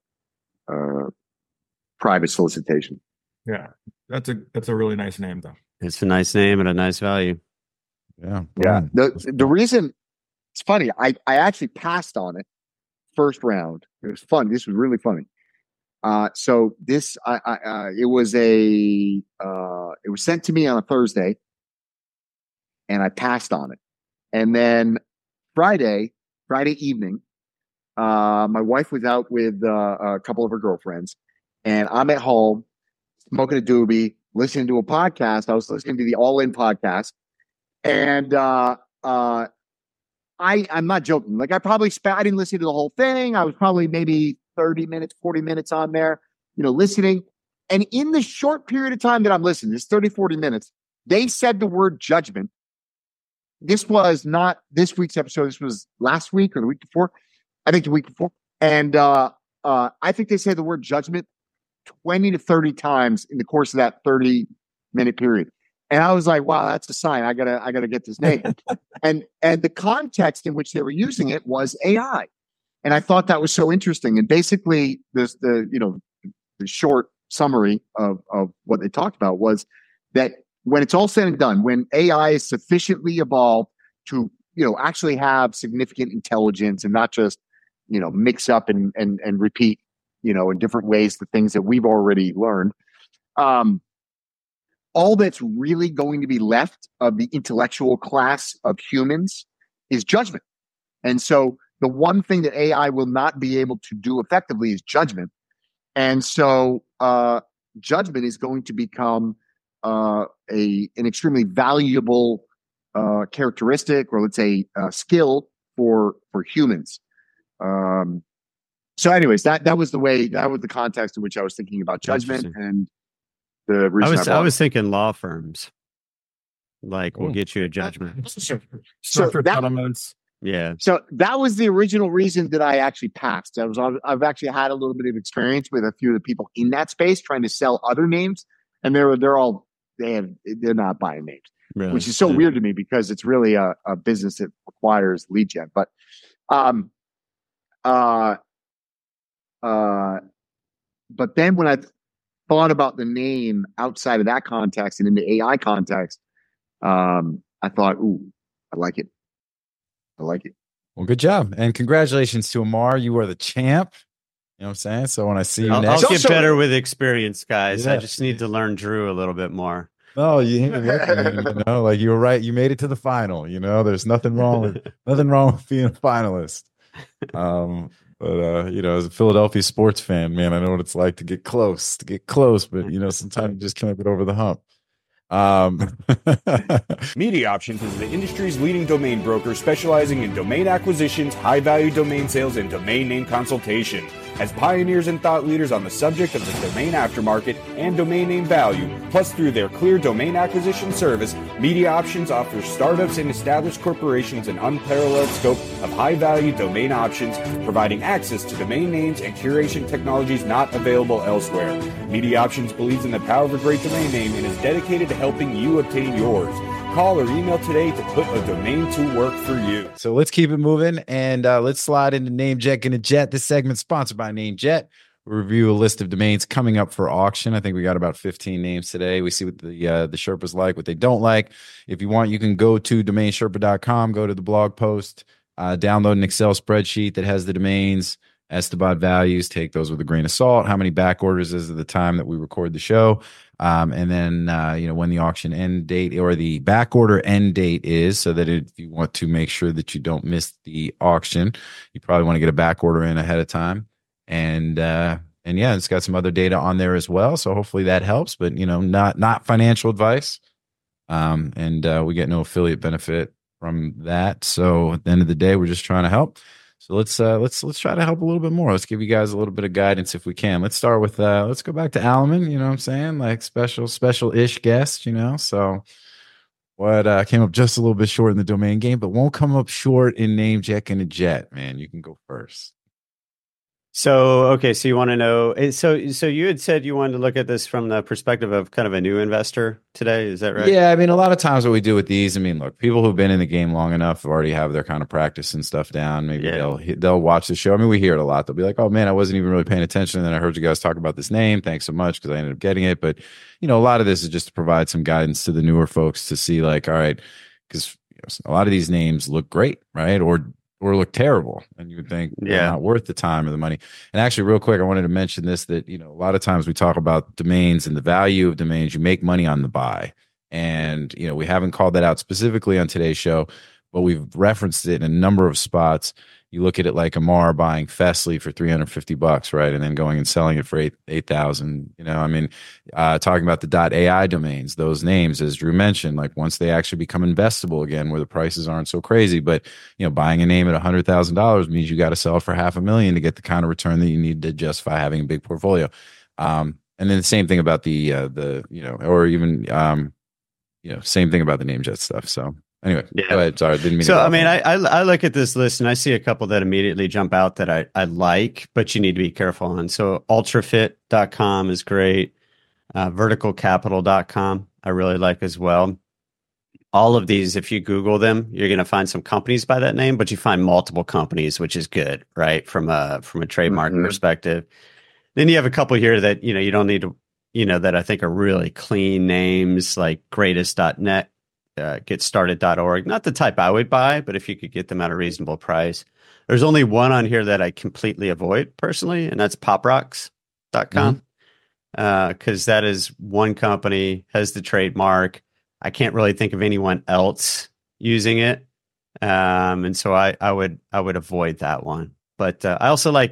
private solicitation. Yeah, that's a really nice name, though. It's a nice name and a nice value. Yeah, yeah. The reason it's funny, I actually passed on it first round. It was fun. This was really funny. So this, it was it was sent to me on a Thursday, and I passed on it. And then Friday evening, my wife was out with a couple of her girlfriends, and I'm at home smoking a doobie, listening to a podcast. I was listening to the All In podcast, and I'm not joking. Like I didn't listen to the whole thing. I was probably maybe 30 minutes, 40 minutes on there, listening. And in the short period of time that I'm listening, this 30, 40 minutes, they said the word judgment. This was not this week's episode. This was last week or the week before. I think the week before. And I think they said the word judgment 20 to 30 times in the course of that 30-minute period. And I was like, wow, that's a sign. I gotta get this name. and the context in which they were using it was AI. And I thought that was so interesting. And basically, the short summary of what they talked about was that when it's all said and done, when AI is sufficiently evolved to actually have significant intelligence and not just mix up and repeat in different ways the things that we've already learned, all that's really going to be left of the intellectual class of humans is judgment. And so the one thing that AI will not be able to do effectively is judgment. And so judgment is going to become an extremely valuable characteristic, or let's say skill for humans. So anyways, that was the context in which I was thinking about judgment. And the reason I was thinking law firms. Like, we'll get you a judgment. So that was the original reason that I actually passed. I've actually had a little bit of experience with a few of the people in that space trying to sell other names, and they're not buying names, really? Which is so weird to me because it's really a business that requires lead gen. But but then when I thought about the name outside of that context and in the AI context, I thought, ooh, I like it. Well, good job. And congratulations to Amar. You are the champ. You know what I'm saying? So when I see you next, I'll get better with experience, guys. Yeah. I just need to learn Drew a little bit more. Oh, you know, like you were right. You made it to the final. You know, there's nothing wrong with being a finalist. But you know, as a Philadelphia sports fan, man, I know what it's like to get close, but you know, sometimes you just can't get over the hump. Media Options is the industry's leading domain broker specializing in domain acquisitions, high-value domain sales, and domain name consultation. As pioneers and thought leaders on the subject of the domain aftermarket and domain name value, plus through their clear domain acquisition service, Media Options offers startups and established corporations an unparalleled scope of high-value domain options, providing access to domain names and curation technologies not available elsewhere. Media Options believes in the power of a great domain name and is dedicated to helping you obtain yours. Call or email today to put a domain to work for you. So let's keep it moving, and let's slide into Namejet Gonna Jet. This segment's sponsored by Namejet. We review a list of domains coming up for auction. I think we got about 15 names today. We see what the Sherpas like, what they don't like. If you want, you can go to domainsherpa.com, go to the blog post, download an Excel spreadsheet that has the domains, Esteban values, take those with a grain of salt. How many back orders is at the time that we record the show? And then, when the auction end date or the back order end date is, so that if you want to make sure that you don't miss the auction, you probably want to get a back order in ahead of time. And yeah, it's got some other data on there as well. So hopefully that helps, but not financial advice. And we get no affiliate benefit from that. So at the end of the day, we're just trying to help. So let's try to help a little bit more. Let's give you guys a little bit of guidance if we can. Let's start with let's go back to Alaman, you know what I'm saying? Like special-ish guest, So what came up just a little bit short in the domain game, but won't come up short in Namejet Gonna Jet, man. You can go first. So, okay, so you want to know, so you had said you wanted to look at this from the perspective of kind of a new investor today, is that right? Yeah, I mean, a lot of times what we do with these, I mean, look, people who've been in the game long enough already have their kind of practice and stuff down. Maybe they'll watch the show. I mean, we hear it a lot. They'll be like, oh man, I wasn't even really paying attention. And then I heard you guys talk about this name. Thanks so much, because I ended up getting it. But, a lot of this is just to provide some guidance to the newer folks to see like, all right, because a lot of these names look great, right? Or look terrible, and you would think they're not worth the time or the money. And actually, real quick, I wanted to mention this, that, a lot of times we talk about domains and the value of domains. You make money on the buy. And, we haven't called that out specifically on today's show, but we've referenced it in a number of spots. You look at it like Amar buying Fessly for $350, right? And then going and selling it for $8,000. Talking about the .ai domains, those names, as Drew mentioned, like once they actually become investable again, where the prices aren't so crazy, but buying a name at $100,000 means you got to sell it for $500,000 to get the kind of return that you need to justify having a big portfolio. And then the same thing about the same thing about the Namejet stuff. So. Anyway, go ahead. Sorry, didn't mean so. I mean, I look at this list and I see a couple that immediately jump out that I like, but you need to be careful on. So ultrafit.com is great. Verticalcapital.com I really like as well. All of these, if you Google them, you're going to find some companies by that name, but you find multiple companies, which is good, right? From a trademark perspective. Then you have a couple here that, you don't need to, that I think are really clean names, like greatest.net. Getstarted.org, not the type I would buy, but if you could get them at a reasonable price. There's only one on here that I completely avoid personally, and that's poprocks.com. Because that is one company, has the trademark. I can't really think of anyone else using it. And so I would avoid that one. But I also like.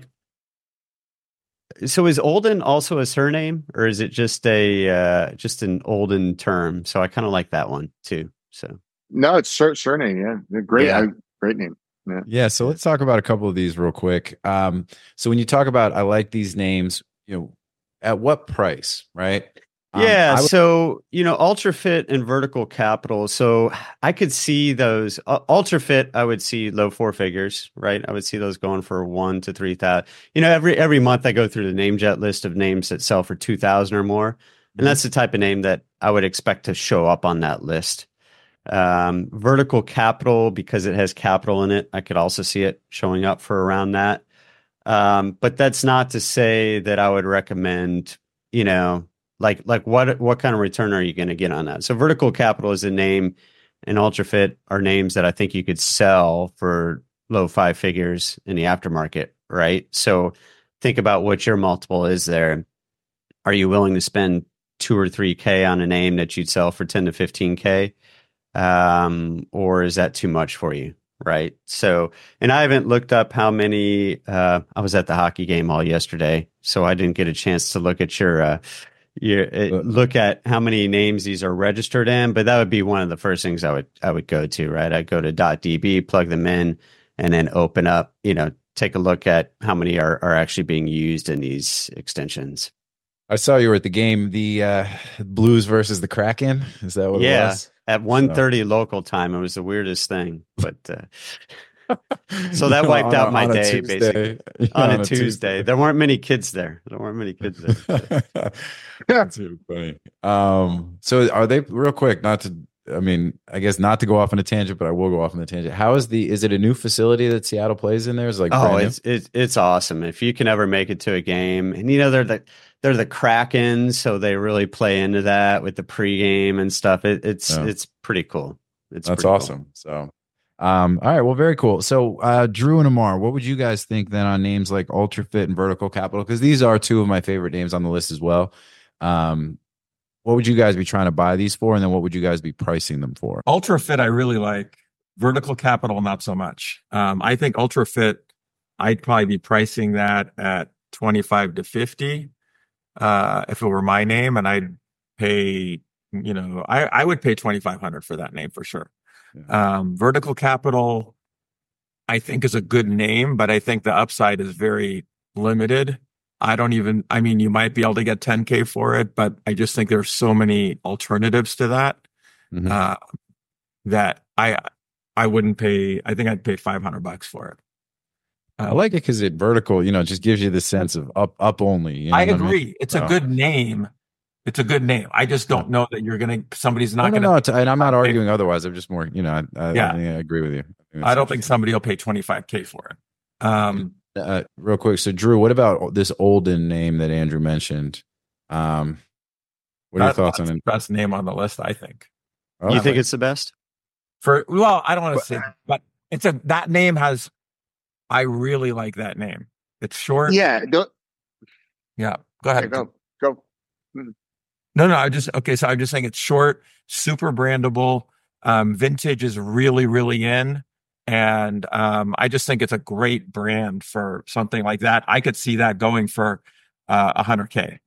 So is Olden also a surname, or is it just just an Olden term? So I kind of like that one too. So no, it's surname. Yeah, great, great name. Yeah. So let's talk about a couple of these real quick. So when you talk about, I like these names, at what price, right? So, Ultra Fit and Vertical Capital. So I could see those. Ultra Fit, I would see low four figures, right? I would see those going for 1,000 to 3,000. Every month I go through the NameJet list of names that sell for 2,000 or more. And that's the type of name that I would expect to show up on that list. Vertical Capital, because it has capital in it, I could also see it showing up for around that. But that's not to say that I would recommend, like what kind of return are you going to get on that? So Vertical Capital is a name, and UltraFit are names that I think you could sell for low five figures in the aftermarket, right? So think about what your multiple is there. Are you willing to spend 2 or 3K on a name that you'd sell for 10 to 15K? Or is that too much for you? Right. So, and I haven't looked up how many, I was at the hockey game all yesterday, so I didn't get a chance to look at look at how many names these are registered in, but that would be one of the first things I would go to, right? I'd go to .db, plug them in, and then open up, take a look at how many are actually being used in these extensions. I saw you were at the game, the Blues versus the Kraken. Is that what it was? At 1:30 local time. It was the weirdest thing, but so that wiped out my day, basically. On a Tuesday. There weren't many kids there. That's too funny. So are they, real quick, I guess not to go off on a tangent, but I will go off on a tangent. How is it a new facility that Seattle plays in there? Is it's awesome. If you can ever make it to a game, and they're the Kraken, so they really play into that with the pregame and stuff. It's pretty cool. That's awesome. Cool. So, all right, well, very cool. So, Drew and Amar, what would you guys think then on names like Ultra Fit and Vertical Capital? Because these are two of my favorite names on the list as well. What would you guys be trying to buy these for, and then what would you guys be pricing them for? Ultra Fit, I really like. Vertical Capital, not so much. I think Ultra Fit, I'd probably be pricing that at 25 to 50. If it were my name, and I'd pay, I would pay 2,500 for that name for sure. Yeah. Vertical Capital, I think, is a good name, but I think the upside is very limited. You might be able to get 10K for it, but I just think there's so many alternatives to that, that I wouldn't pay. I think I'd pay $500 for it. I like it because vertical, just gives you the sense of up only. I agree. It's a good name. It's a good name. I just don't know that somebody's not going to. And I'm not arguing otherwise. I'm just more, I agree with you. I don't think somebody will pay 25K for it. Real quick. So Drew, what about this Olden name that Andrew mentioned? What are your thoughts on it? Best name on the list, I think. Oh, you think it's the best? I don't want to say, but that name has. I really like that name. It's short. Yeah. Yeah. Go ahead. Okay, go. No. I'm just saying it's short, super brandable. Vintage is really, really in. And I just think it's a great brand for something like that. I could see that going for $100K.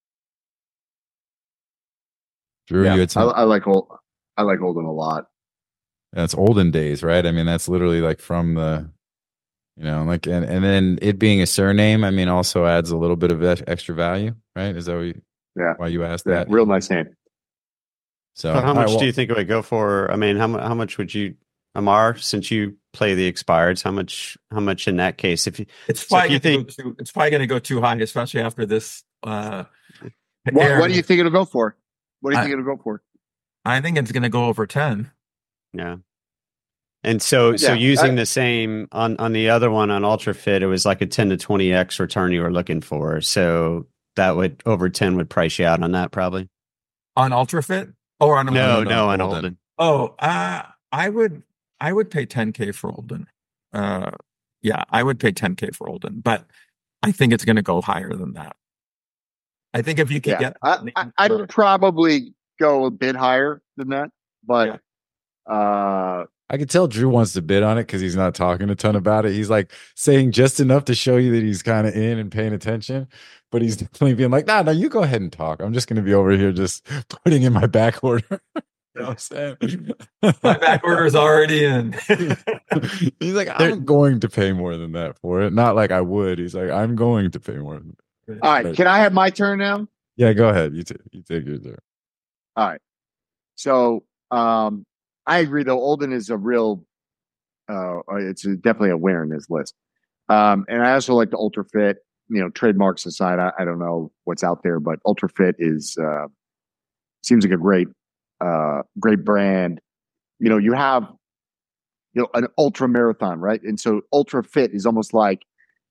Drew, you had I like Olden a lot. That's olden days, right? That's literally like from the, and then it being a surname, also adds a little bit of extra value, right? Is that why you asked that? Real nice name. So how much do you think it would go for? How much would you, Amar, since you play the expireds, how much in that case? It's probably going to go too high, especially after this. What do you think it'll go for? What do you think it'll go for? I think it's going to go over 10. Yeah. And so using the same on the other one on Ultra Fit, it was like a 10 to 20x return you were looking for. So that would over 10 would price you out on that probably. On Ultra Fit or on on Olden. Oh, I would pay 10K for Olden. I would pay 10K for Olden, but I think it's going to go higher than that. I think if you could get, I'd probably go a bit higher than that, but I could tell Drew wants to bid on it because he's not talking a ton about it. He's like saying just enough to show you that he's kind of in and paying attention, but he's definitely being like, no, you go ahead and talk. I'm just going to be over here just putting in my back order. You know what I'm saying? My back order is already in. He's like, I'm going to pay more than that for it. Not like I would. He's like, I'm going to pay more than that. All right. Can I have my turn now? Yeah, go ahead. You take your turn. All right. So I agree, though. Olden is a real, it's definitely a winner in this list. And I also like the Ultra Fit, trademarks aside. I don't know what's out there, but Ultra Fit seems like a great brand. You have, an ultra marathon, right? And so Ultra Fit is almost like,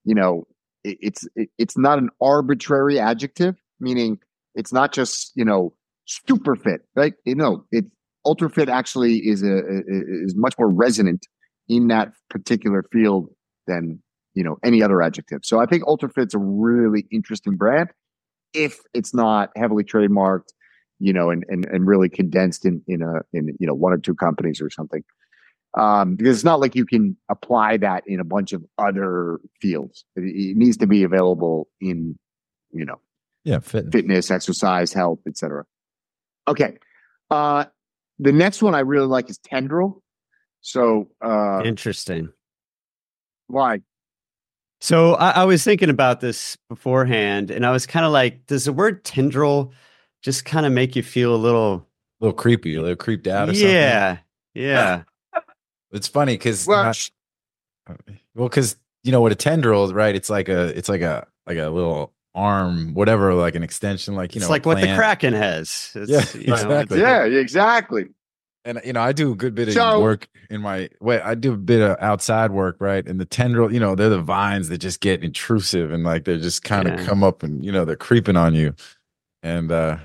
it's not an arbitrary adjective, meaning it's not just, super fit, right? It's Ultra Fit actually is much more resonant in that particular field than, any other adjective. So I think Ultra Fit's a really interesting brand if it's not heavily trademarked, and really condensed in one or two companies or something. Because it's not like you can apply that in a bunch of other fields. It needs to be available in, fitness, exercise, health, etc. Okay. The next one I really like is Tendril. So interesting. Why? So I was thinking about this beforehand, and I was kind of like, does the word tendril just kind of make you feel a little creepy, a little creeped out or something? Yeah. It's funny because because what a tendril is, right? It's like a little arm, whatever, like an extension, like it's like what the Kraken has. Exactly. Yeah, exactly. And I do a good bit of work I do a bit of outside work, right? And the tendril, they're the vines that just get intrusive and like they just kind of come up and they're creeping on you. And but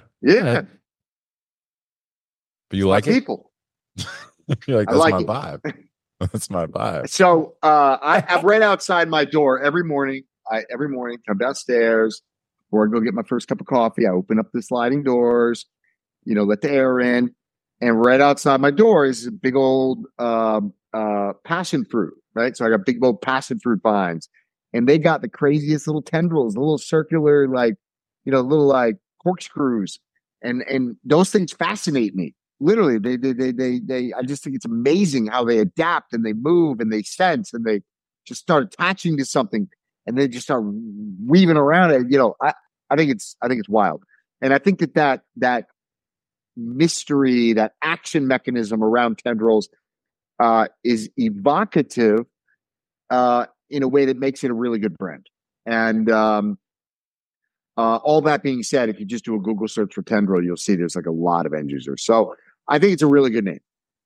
you like people. You're like, that's my vibe. That's my vibe. So I right outside my door every morning. Every morning come downstairs before I go get my first cup of coffee. I open up the sliding doors, let the air in. And right outside my door is a big old passion fruit, right? So I got big old passion fruit vines. And they got the craziest little tendrils, the little circular, little like corkscrews. And those things fascinate me. Literally, they I just think it's amazing how they adapt and they move and they sense and they just start attaching to something and they just start weaving around it. I think it's wild. And I think that mystery, that action mechanism around tendrils is evocative in a way that makes it a really good brand. And all that being said, if you just do a Google search for tendril, you'll see there's like a lot of end users. So I think it's a really good name.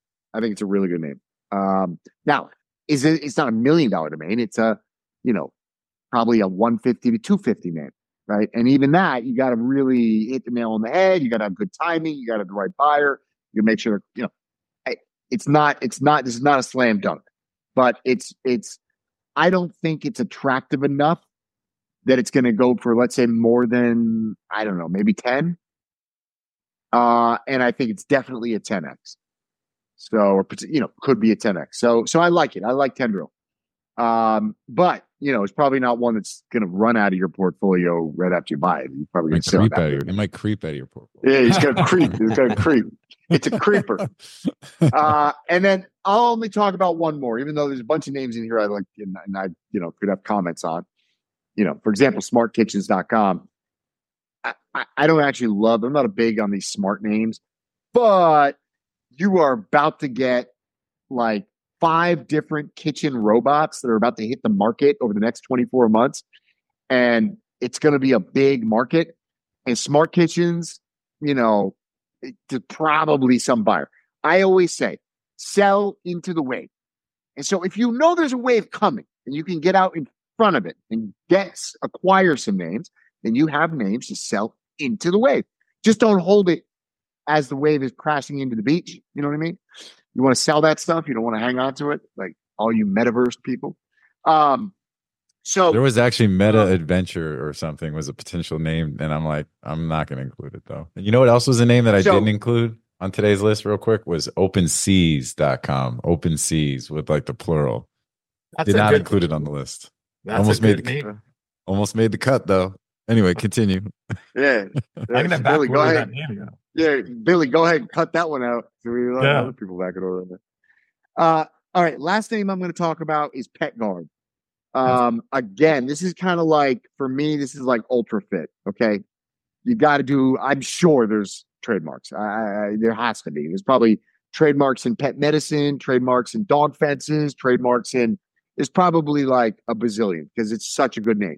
Now, it's not $1 million domain. It's probably a 150 to 250 name. Right. And even that, you got to really hit the nail on the head. You got to have good timing. You got to have the right buyer. You make sure, this is not a slam dunk, but I don't think it's attractive enough that it's going to go for, let's say, more than, I don't know, maybe 10. And I think it's definitely a 10X. So, or, could be a 10X. So I like it. I like Tendril. But it's probably not one that's going to run out of your portfolio right after you buy it. You're probably going to sell it. It might creep out of your portfolio. Yeah, he's going to creep. It's a creeper. And then I'll only talk about one more, even though there's a bunch of names in here I like and I could have comments on. For example, smartkitchens.com. I don't actually love. I'm not a big on these smart names, but you are about to get like 5 different kitchen robots that are about to hit the market over the next 24 months. And it's going to be a big market. And smart kitchens, there's probably some buyer. I always say, sell into the wave. And so if there's a wave coming and you can get out in front of it and acquire some names, then you have names to sell into the wave. Just don't hold it as the wave is crashing into the beach. You know what I mean? You want to sell that stuff. You don't want to hang on to it, like all you metaverse people. So there was actually Meta Adventure or something was a potential name, and I'm like, I'm not going to include it though. And you know what else was a name that I didn't include? on today's list real quick was openseas.com. Open Seas with like the plural. Did not include it on the list. Almost made the cut though. Anyway, continue. Yeah. Billy, go ahead. Yeah, Billy, go ahead and cut that one out. So we let other people back it over. All right, last name I'm going to talk about is PetGuard. Again, this is kind of like, for me, this is like Ultra Fit. Okay, you got to do. I'm sure there's trademarks. There has to be. There's probably trademarks in pet medicine, trademarks in dog fences, trademarks in. There's probably like a bazillion because it's such a good name.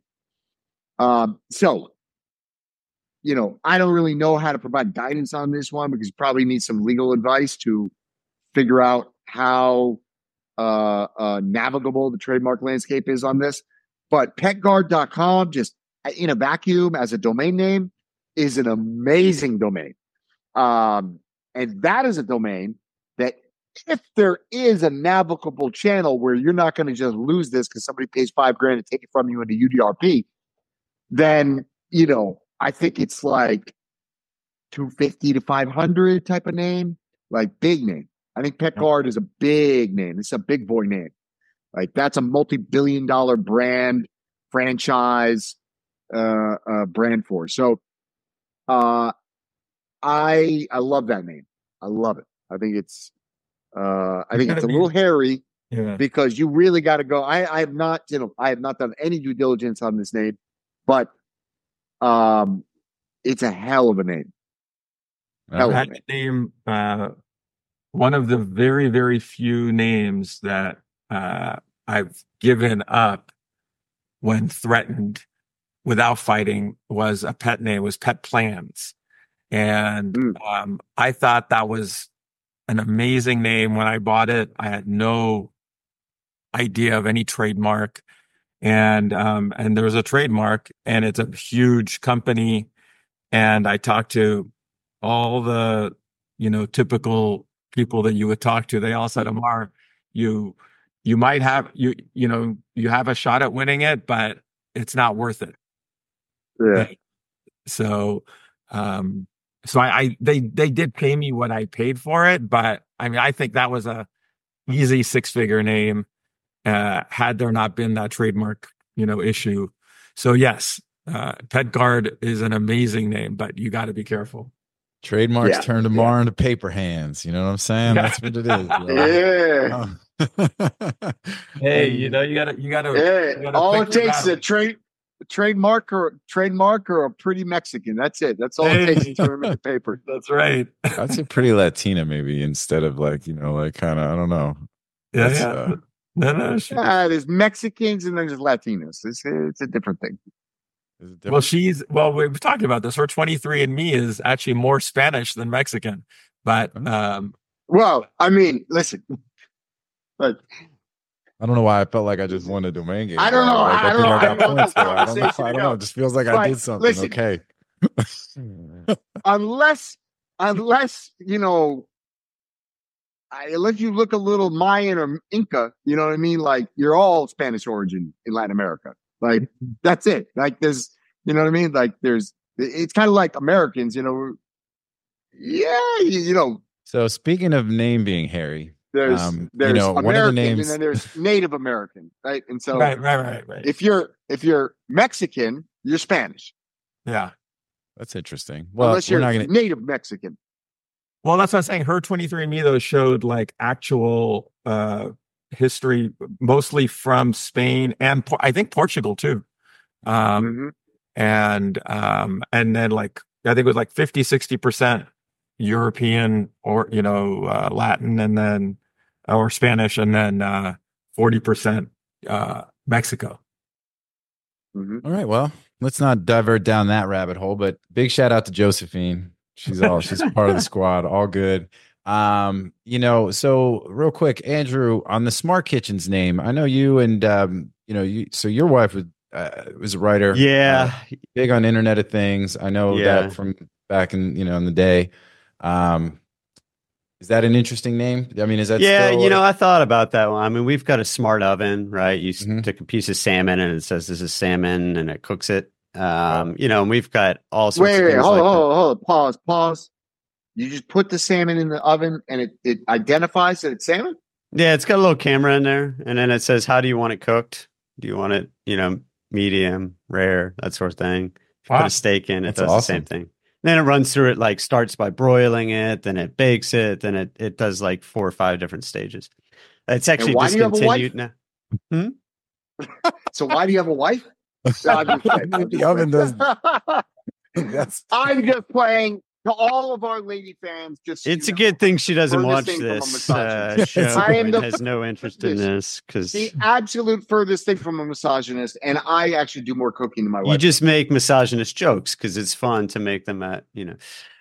So, you know, I don't really know how to provide guidance on this one because you probably need some legal advice to figure out how navigable the trademark landscape is on this. But petguard.com, just in a vacuum as a domain name, is an amazing domain. And that is a domain that if there is a navigable channel where you're not going to just lose this because somebody pays $5,000 to take it from you into UDRP, then, you know, I think it's like 250 to 500 type of name, like big name. I think PetGuard is a big name. It's a big boy name. Like that's a multi-billion-dollar brand franchise brand for. So I love that name. I love it. I think it's a little hairy because you really got to go. I have not done any due diligence on this name, but it's a hell of a name. That name, one of the very, very few names that I've given up when threatened without fighting was a pet name, was Pet Plans. And I thought that was an amazing name when I bought it. I had no idea of any trademark. And there was a trademark, and it's a huge company. And I talked to all the, you know, typical people that you would talk to. They all said, Amar, you might have, you have a shot at winning it, but it's not worth it. Yeah. So, they did pay me what I paid for it, but I mean, I think that was a easy 6-figure name, had there not been that trademark, you know, issue. So yes, PetGuard is an amazing name, but you got to be careful. Trademarks turn tomorrow into paper hands. You know what I'm saying? That's what it is. Hey, you know, you gotta. All it takes is a trademark or a pretty Mexican. That's it. That's all it takes to turn them into paper. That's right. I'd say pretty Latina maybe instead of like, you know, like kind of, I don't know. No. There's Mexicans and then there's Latinos. It's a different thing. Well, we've talked about this. Her 23andMe is actually more Spanish than Mexican, but well, I mean, listen, but I don't know why I felt like I just won a domain game. I don't know. I don't know. It just feels like I did something. Listen, okay. unless you know, unless you look a little Mayan or Inca, you know what I mean? Like you're all Spanish origin in Latin America. Like that's it. Like there's, you know what I mean? Like it's kind of like Americans, you know. Yeah, you know. So speaking of name being hairy, there's you know, American, one of the names, and then there's Native American, right? And so right. If you're Mexican, you're Spanish. Yeah, that's interesting. Well, unless you're Native Mexican. Well, that's what I'm saying. Her 23andMe though showed like actual history, mostly from Spain and I think Portugal too. And then like, I think it was like 50-60% European or, you know, Latin and then, or Spanish, and then 40% Mexico. All right. Well, let's not divert down that rabbit hole, but big shout out to Josephine. She's part of the squad. All good. You know, so real quick, Andrew, on the Smart Kitchens name, I know you and you know, so your wife was a writer. Yeah. Big on Internet of Things. I know that from back in, you know, in the day. Is that an interesting name? I mean, is that you know, I thought about that one. I mean, we've got a smart oven, right? You stick a piece of salmon and it says this is salmon and it cooks it. You know, and we've got all sorts of things. Hold on. Pause. You just put the salmon in the oven and it identifies that it's salmon? Yeah, it's got a little camera in there, and then it says, how do you want it cooked? Do you want it, medium, rare, that sort of thing? Wow. Put a steak in, it does awesome. The same thing. Then it runs through it, like starts by broiling it, then it bakes it, then it does like 4 or 5 different stages. It's actually discontinued now. So why do you have a wife? The oven does. I'm just playing. To all of our lady fans, it's a good thing she doesn't watch this show and has no interest in this, because the absolute furthest thing from a misogynist, and I actually do more cooking than my wife. You just make misogynist jokes because it's fun to make them at. It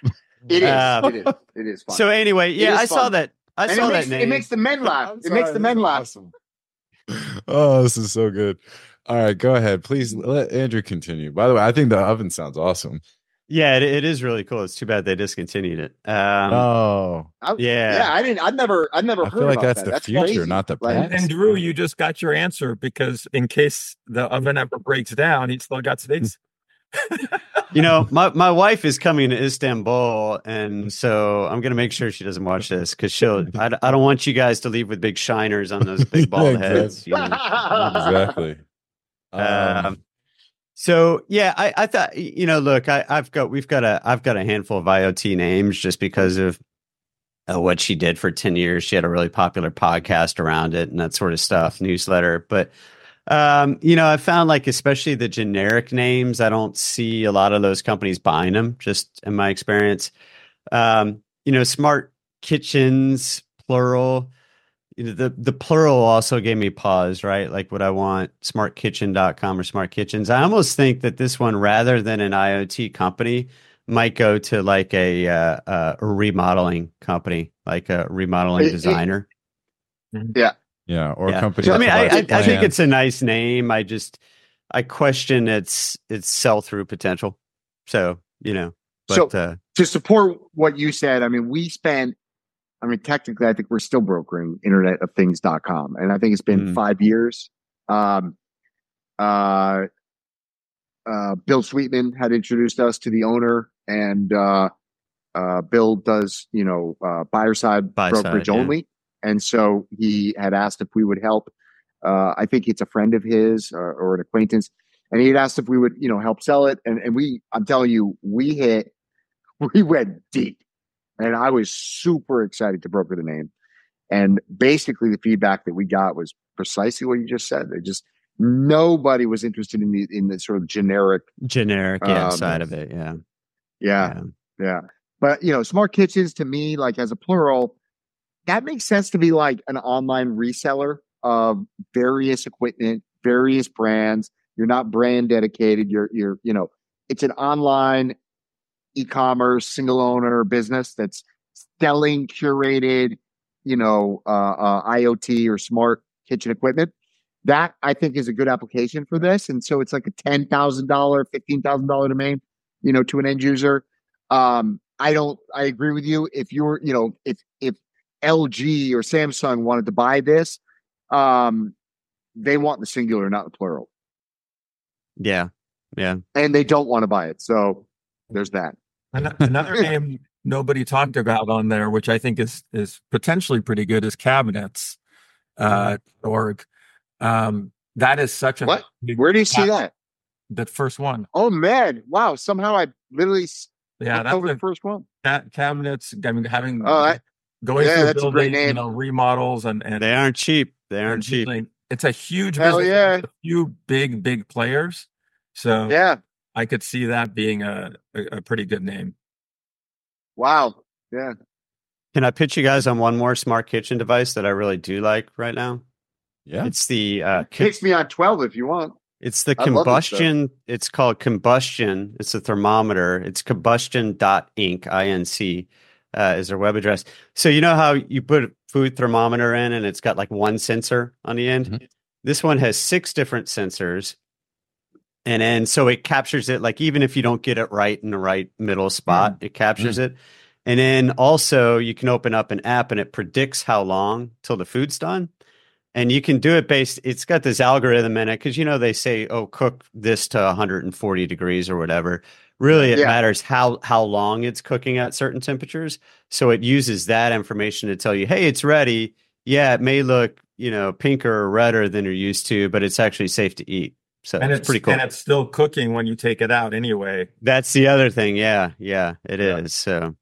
is fun. So anyway, yeah, I saw that. I saw that name. It makes the men laugh. It makes the men laugh. Awesome. Oh, this is so good. All right, go ahead. Please let Andrew continue. By the way, I think the oven sounds awesome. Yeah, it is really cool. It's too bad they discontinued it. Yeah. I've never heard. I feel like about that's the future, crazy. Not the past. And Drew, you just got your answer, because in case the oven ever breaks down, he still got steaks. My wife is coming to Istanbul, and so I'm going to make sure she doesn't watch this, because I don't want you guys to leave with big shiners on those big bald heads. Exactly. So yeah, I thought, look, I've got a handful of IoT names just because of what she did for 10 years. She had a really popular podcast around it and that sort of stuff, newsletter. But I found, like, especially the generic names, I don't see a lot of those companies buying them, just in my experience. Smart kitchens, plural. The plural also gave me pause, right? Like, would I want smartkitchen.com or smart kitchens? I almost think that this one, rather than an IoT company, might go to like a remodeling company, like a remodeling designer. Yeah. Yeah. Or a company. So, I think it's a nice name. I question its sell-through potential. So, to support what you said, technically, I think we're still brokering internetofthings.com. And I think it's been 5 years. Bill Sweetman had introduced us to the owner, and Bill does, buyer side brokerage only. And so he had asked if we would help. I think it's a friend of his or an acquaintance. And he had asked if we would, help sell it. And I'm telling you, we went deep. And I was super excited to broker the name. And basically the feedback that we got was precisely what you just said. Nobody was interested in the sort of generic side of it. Yeah. But, smart kitchens, to me, like, as a plural, that makes sense to be like an online reseller of various equipment, various brands. You're not brand dedicated. You're it's an online e-commerce single owner business that's selling curated, IoT or smart kitchen equipment. That, I think, is a good application for this. And so it's like a $10,000, $15,000 domain, to an end user. I agree with you. If you're, if LG or Samsung wanted to buy this, they want the singular, not the plural. Yeah. And they don't want to buy it. So there's that. Another name nobody talked about on there, which I think is potentially pretty good, is Cabinets. Org. That is such a what? Where do you see that? The first one. Oh man! Wow! Somehow I literally that's over the first one. Cabinets. Going through that's a great name. Remodels and they aren't cheap. It's a huge Hell business. Yeah. A few big players. So yeah, I could see that being a pretty good name. Wow. Yeah. Can I pitch you guys on one more smart kitchen device that I really do like right now? Yeah. It's the pitch me on 12 if you want. It's the Combustion. It's called Combustion. It's a thermometer. It's combustion.inc, INC, is their web address. So you know how you put a food thermometer in and it's got like one sensor on the end? Mm-hmm. This one has 6 different sensors. And then so it captures it, like, even if you don't get it right in the right middle spot, it captures it. And then also you can open up an app and it predicts how long till the food's done. And you can do it it's got this algorithm in it, because, they say, cook this to 140 degrees or whatever, Really, it matters how long it's cooking at certain temperatures. So it uses that information to tell you, hey, it's ready. Yeah, it may look, pinker or redder than you're used to, but it's actually safe to eat. So it's pretty cool. And it's still cooking when you take it out anyway. That's the other thing. Yeah, it is. So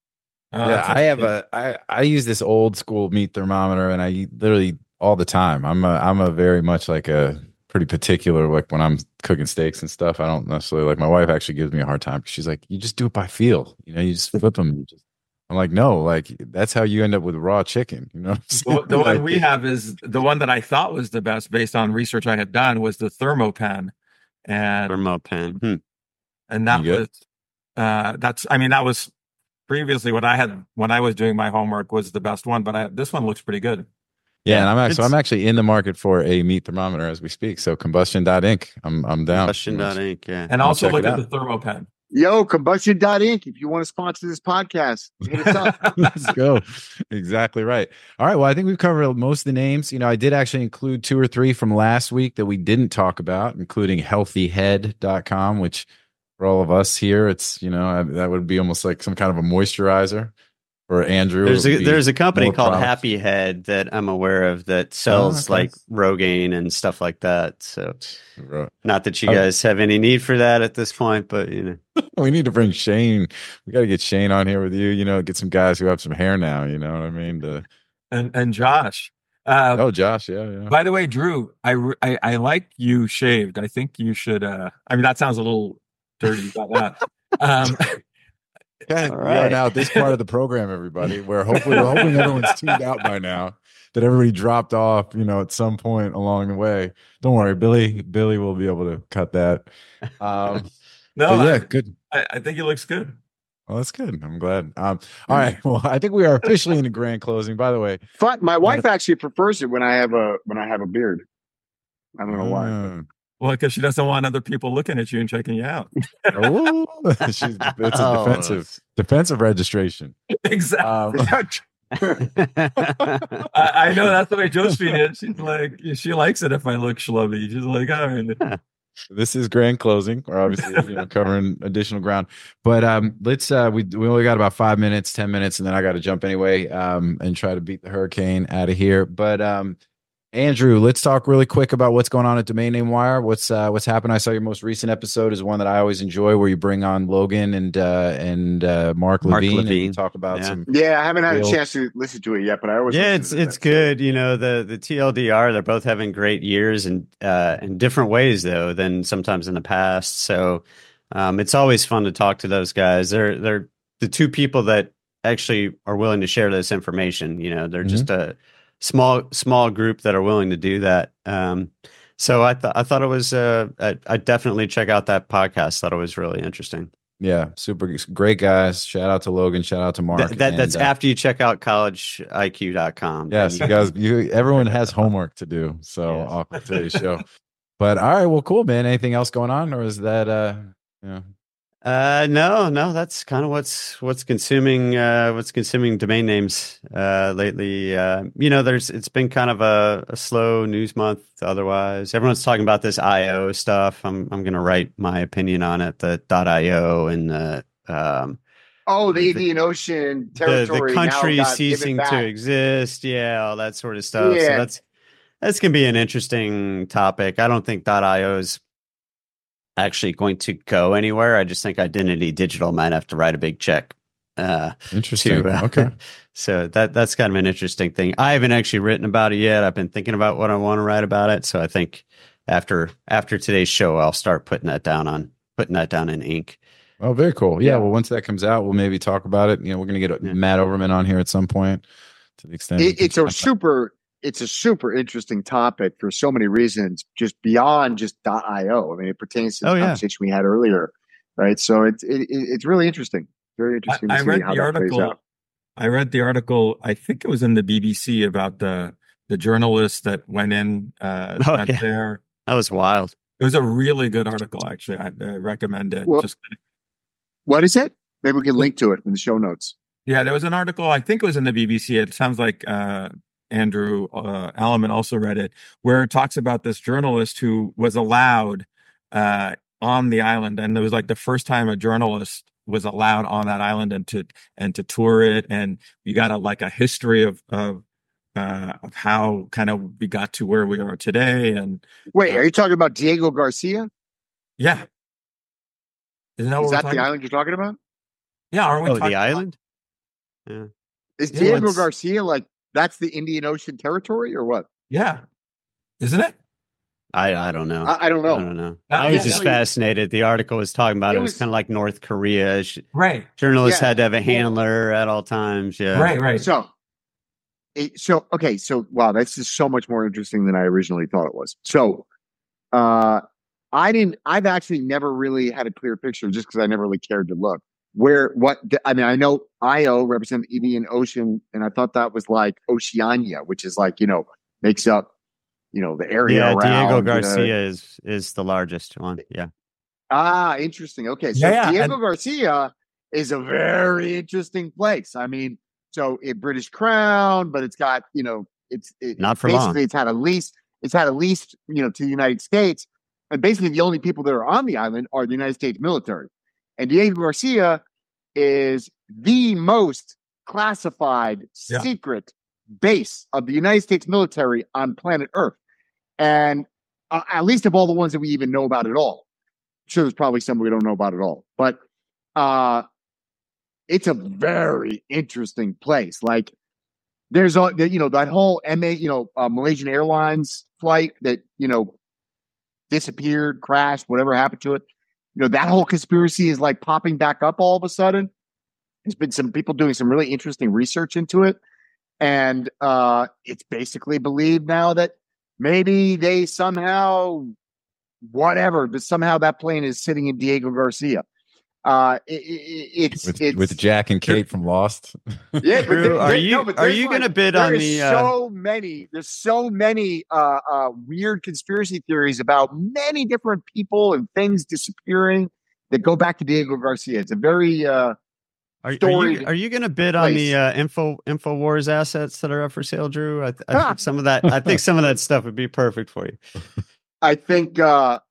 I use this old school meat thermometer, and I eat literally all the time. I'm a very much like a pretty particular, like when I'm cooking steaks and stuff. I don't necessarily like, my wife actually gives me a hard time. She's like, you just do it by feel, you just flip them. I'm like, no, like that's how you end up with raw chicken. Well, the one we have is the one that I thought was the best based on research I had done was the Thermopan. And Thermopan. And that was, that was previously what I had when I was doing my homework was the best one, but this one looks pretty good. Yeah, and I'm actually in the market for a meat thermometer as we speak. So Combustion.inc. I'm down. Combustion.inc, yeah. And also look at the Thermopan. Yo, Combustion.inc. If you want to sponsor this podcast, hit us up. Let's go. Exactly right. All right. Well, I think we've covered most of the names. I did actually include 2 or 3 from last week that we didn't talk about, including healthyhead.com, which for all of us here, it's, that would be almost like some kind of a moisturizer. Or Andrew, there's a company called Happy Head that I'm aware of that sells like Rogaine and stuff like that. So, not that you guys have any need for that at this point, but we need to bring Shane. We got to get Shane on here with you. Get some guys who have some hair now. You know what I mean? And Josh. Josh, yeah. By the way, Drew, I like you shaved. I think you should. That sounds a little dirty about that. Okay, we are now at this part of the program, everybody, where we're hoping everyone's tuned out by now, that everybody dropped off, at some point along the way. Don't worry, Billy will be able to cut that. Good. I think it looks good. Well, that's good. I'm glad. All right. Well, I think we are officially in the grand closing. By the way, my wife actually prefers it when I have a beard. I don't know why. Well, because she doesn't want other people looking at you and checking you out. It's a defensive registration. Exactly. I know that's the way Josephine is. She's like, she likes it if I look schlubby. She's like, all right. This is grand closing. We're obviously covering additional ground, but let's we only got about 5 minutes, 10 minutes, and then I got to jump anyway and try to beat the hurricane out of here. But Andrew, let's talk really quick about what's going on at Domain Name Wire. What's happened? I saw your most recent episode is one that I always enjoy, where you bring on Logan and Mark Levine and talk about some. Yeah, I haven't had a chance to listen to it yet, but I always. Yeah, it's good. The TLDR, they're both having great years and in different ways though than sometimes in the past. So it's always fun to talk to those guys. They're the two people that actually are willing to share this information. They're just a small group that are willing to do that. So I thought it was I definitely check out that podcast. Thought it was really interesting. Yeah, super great guys. Shout out to Logan. Shout out to Mark. That's after you check out collegeiq.com. Yes, you guys. Everyone has homework to do. So off today's show. But all right, well, cool, man. Anything else going on, or is that No, that's kind of what's consuming domain names lately. It's been kind of a slow news month otherwise. Everyone's talking about this IO stuff. I'm going to write my opinion on it, the .io and the Indian Ocean territory, the country ceasing to exist, all that sort of stuff. So that's going to be an interesting topic. I don't think .io is actually going to go anywhere. I just think Identity Digital might have to write a big check. Interesting. Okay. So that's kind of an interesting thing. I haven't actually written about it yet. I've been thinking about what I want to write about it. So I think after today's show, I'll start putting that down in ink. Oh, very cool. Yeah. Well, once that comes out, we'll maybe talk about it. We're going to get Matt Overman on here at some point to the extent it's a super interesting topic for so many reasons, just beyond just .io. I mean, it pertains to the conversation we had earlier, right? So it's really interesting. Very interesting. I read the article. I read the article. I think it was in the BBC about the journalist that went in there. That was wild. It was a really good article, actually. I recommend it. Well, what is it? Maybe we can link to it in the show notes. Yeah, there was an article. I think it was in the BBC. It sounds like Andrew Alleman also read it, where it talks about this journalist who was allowed on the island, and it was like the first time a journalist was allowed on that island and to tour it, and you got a history of how kind of we got to where we are today. And wait, are you talking about Diego Garcia? Yeah, is that the island you're talking about? Yeah, aren't we? The island? Yeah. Is Diego Garcia that's the Indian Ocean territory or what? Yeah, isn't it? I don't know. I don't know. I was just fascinated. The article was talking about it was kind of like North Korea. Right. Journalists had to have a handler at all times. Yeah. Right. So wow, that's just so much more interesting than I originally thought it was. So, I've actually never really had a clear picture just because I never really cared to look. I know Io represents the Indian Ocean, and I thought that was like Oceania, which is makes up, the area around. Diego Garcia is the largest one. Yeah. Interesting. Okay. So Diego Garcia is a very interesting place. I mean, so a British Crown, but it's got, it's not for basically long. It's had at least, to the United States. And basically the only people that are on the island are the United States military. And Diego Garcia is the most classified secret base of the United States military on planet Earth. And at least of all the ones that we even know about at all. I'm sure there's probably some we don't know about at all. But it's a very interesting place. Like there's that whole Malaysian Airlines flight that, disappeared, crashed, whatever happened to it. That whole conspiracy is like popping back up all of a sudden. There's been some people doing some really interesting research into it. And it's basically believed now that maybe they somehow, but somehow that plane is sitting in Diego Garcia. With Jack and Kate from Lost. Yeah, Drew, are you going to bid on the? There's so many weird conspiracy theories about many different people and things disappearing that go back to Diego Garcia. It's a very Are you going to bid on the InfoWars assets that are up for sale, Drew? I think some of that. I think some of that stuff would be perfect for you. I think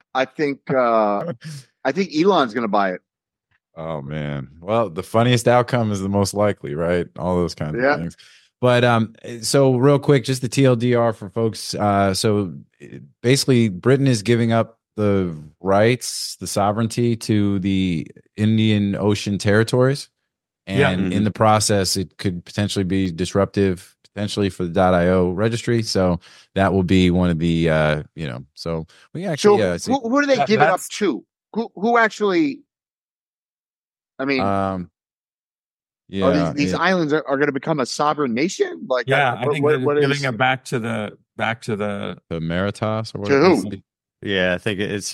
Elon's going to buy it. Oh man. Well, the funniest outcome is the most likely, right? All those kinds of things. But so real quick, just the TLDR for folks. So basically Britain is giving up the rights, the sovereignty to the Indian Ocean territories. And in the process, it could potentially be disruptive, potentially for the .io registry. So that will be one of the, so we actually. So who do they give it up to? Who actually? I mean, these islands are going to become a sovereign nation. Like, I think giving it back to the Maritas or what? To who? Yeah, I think it's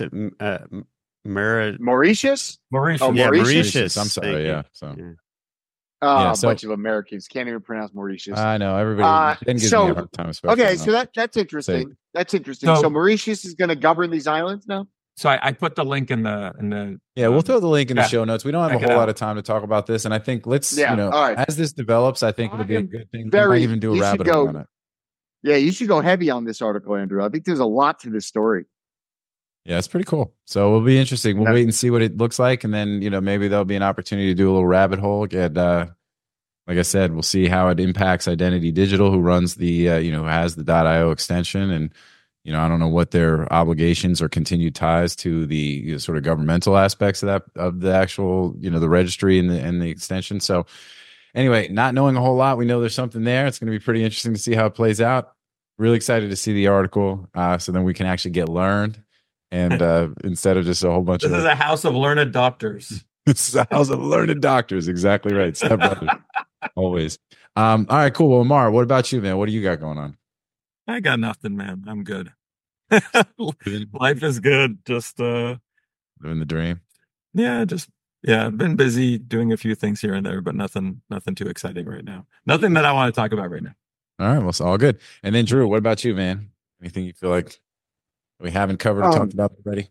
Mauritius. Mauritius. I'm sorry. Yeah. So. A bunch of Americans can't even pronounce Mauritius. I know everybody. Gives me a hard time, okay, so that's interesting. That's interesting. So Mauritius is going to govern these islands now. So I put the link in the. Yeah, we'll throw the link in the show notes. We don't have a whole lot of time to talk about this, and I think as this develops, I think it'll be a good thing. We might even do a rabbit hole on it. Yeah, you should go heavy on this article, Andrew. I think there's a lot to this story. Yeah, it's pretty cool. So it'll be interesting. We'll wait and see what it looks like, and then maybe there'll be an opportunity to do a little rabbit hole. Get like I said, we'll see how it impacts Identity Digital, who runs the who has the .io extension, and I don't know what their obligations or continued ties to the sort of governmental aspects of the actual the registry and the extension. So anyway, not knowing a whole lot, we know there's something there. It's going to be pretty interesting to see how it plays out. Really excited to see the article, so then we can actually get learned. And instead of just a whole bunch this is a house of learned doctors. It's a house of learned doctors. Exactly right. Step brothers. Always. All right, cool. Well, Amar, what about you, man? What do you got going on? I got nothing, man. I'm good. Life is good. Just living the dream. Yeah, I've been busy doing a few things here and there, but nothing too exciting right now. Nothing that I want to talk about right now. All right, well, it's all good. And then Drew, what about you, man? Anything you feel like we haven't covered or talked about already?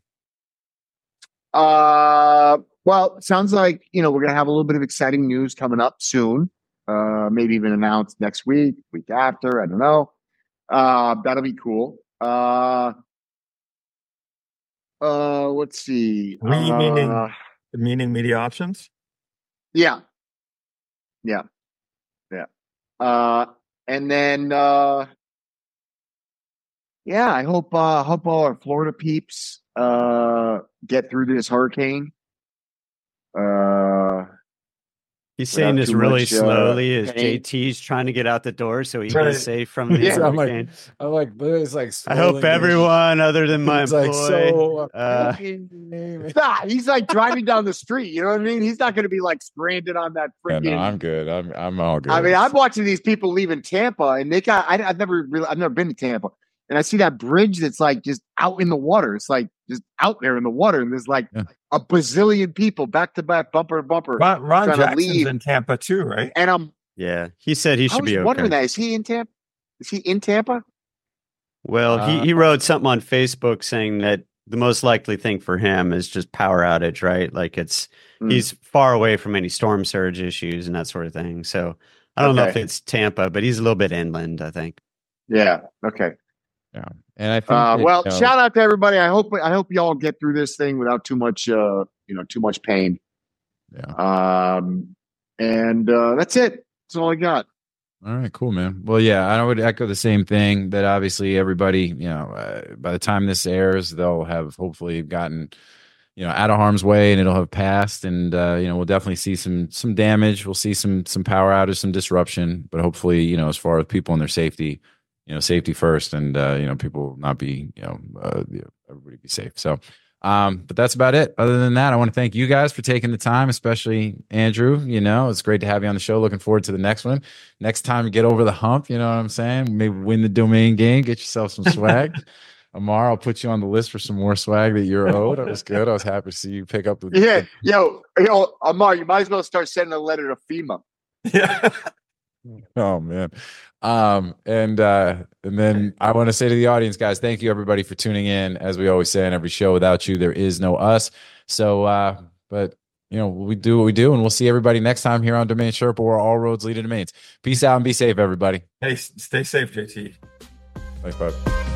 Well, it sounds like we're gonna have a little bit of exciting news coming up soon. Maybe even announced next week after. I don't know. That'll be cool. Let's see. Meaning media options. Yeah. And then I hope all our Florida peeps get through this hurricane. He's saying this really slowly as JT's trying to get out the door so he can safe from the hurricane. I'm like, it's like. I hope everyone other than my employee. He's like driving down the street. You know what I mean? He's not going to be like stranded on that freaking. Yeah, no, I'm good. I'm all good. I mean, I'm watching these people leaving Tampa, and they got. I've never been to Tampa, and I see that bridge that's like just out in the water. It's like just out there in the water, and there's like a bazillion people back to back, bumper to bumper. Ron Jackson's in Tampa too, right? And he said he should be okay. I was wondering that. Is he in Tampa? Well, he wrote something on Facebook saying that the most likely thing for him is just power outage, right? Like he's far away from any storm surge issues and that sort of thing. So I don't know if it's Tampa, but he's a little bit inland, I think. Yeah. Okay. Yeah. And I think shout out to everybody. I hope y'all get through this thing without too much pain. Yeah. And that's it. That's all I got. All right, cool, man. Well, yeah, I would echo the same thing that obviously everybody, by the time this airs, they'll have hopefully gotten, out of harm's way and it'll have passed. And, we'll definitely see some damage. We'll see some power outage, some disruption, but hopefully, as far as people and their safety, safety first and, people will not be, everybody be safe. So, but that's about it. Other than that, I want to thank you guys for taking the time, especially Andrew. It's great to have you on the show. Looking forward to the next one. Next time, get over the hump. You know what I'm saying? Maybe win the domain game, get yourself some swag. Amar, I'll put you on the list for some more swag that you're owed. That was good. I was happy to see you pick up the. Yo, Amar, you might as well start sending a letter to FEMA. Yeah. Oh man. And then I want to say to the audience, guys, thank you everybody for tuning in. As we always say on every show, without you, there is no us. So, but we do what we do, and we'll see everybody next time here on Domain Sherpa, where all roads lead to domains. Peace out and be safe, everybody. Hey, stay safe, JT. Thanks, bud.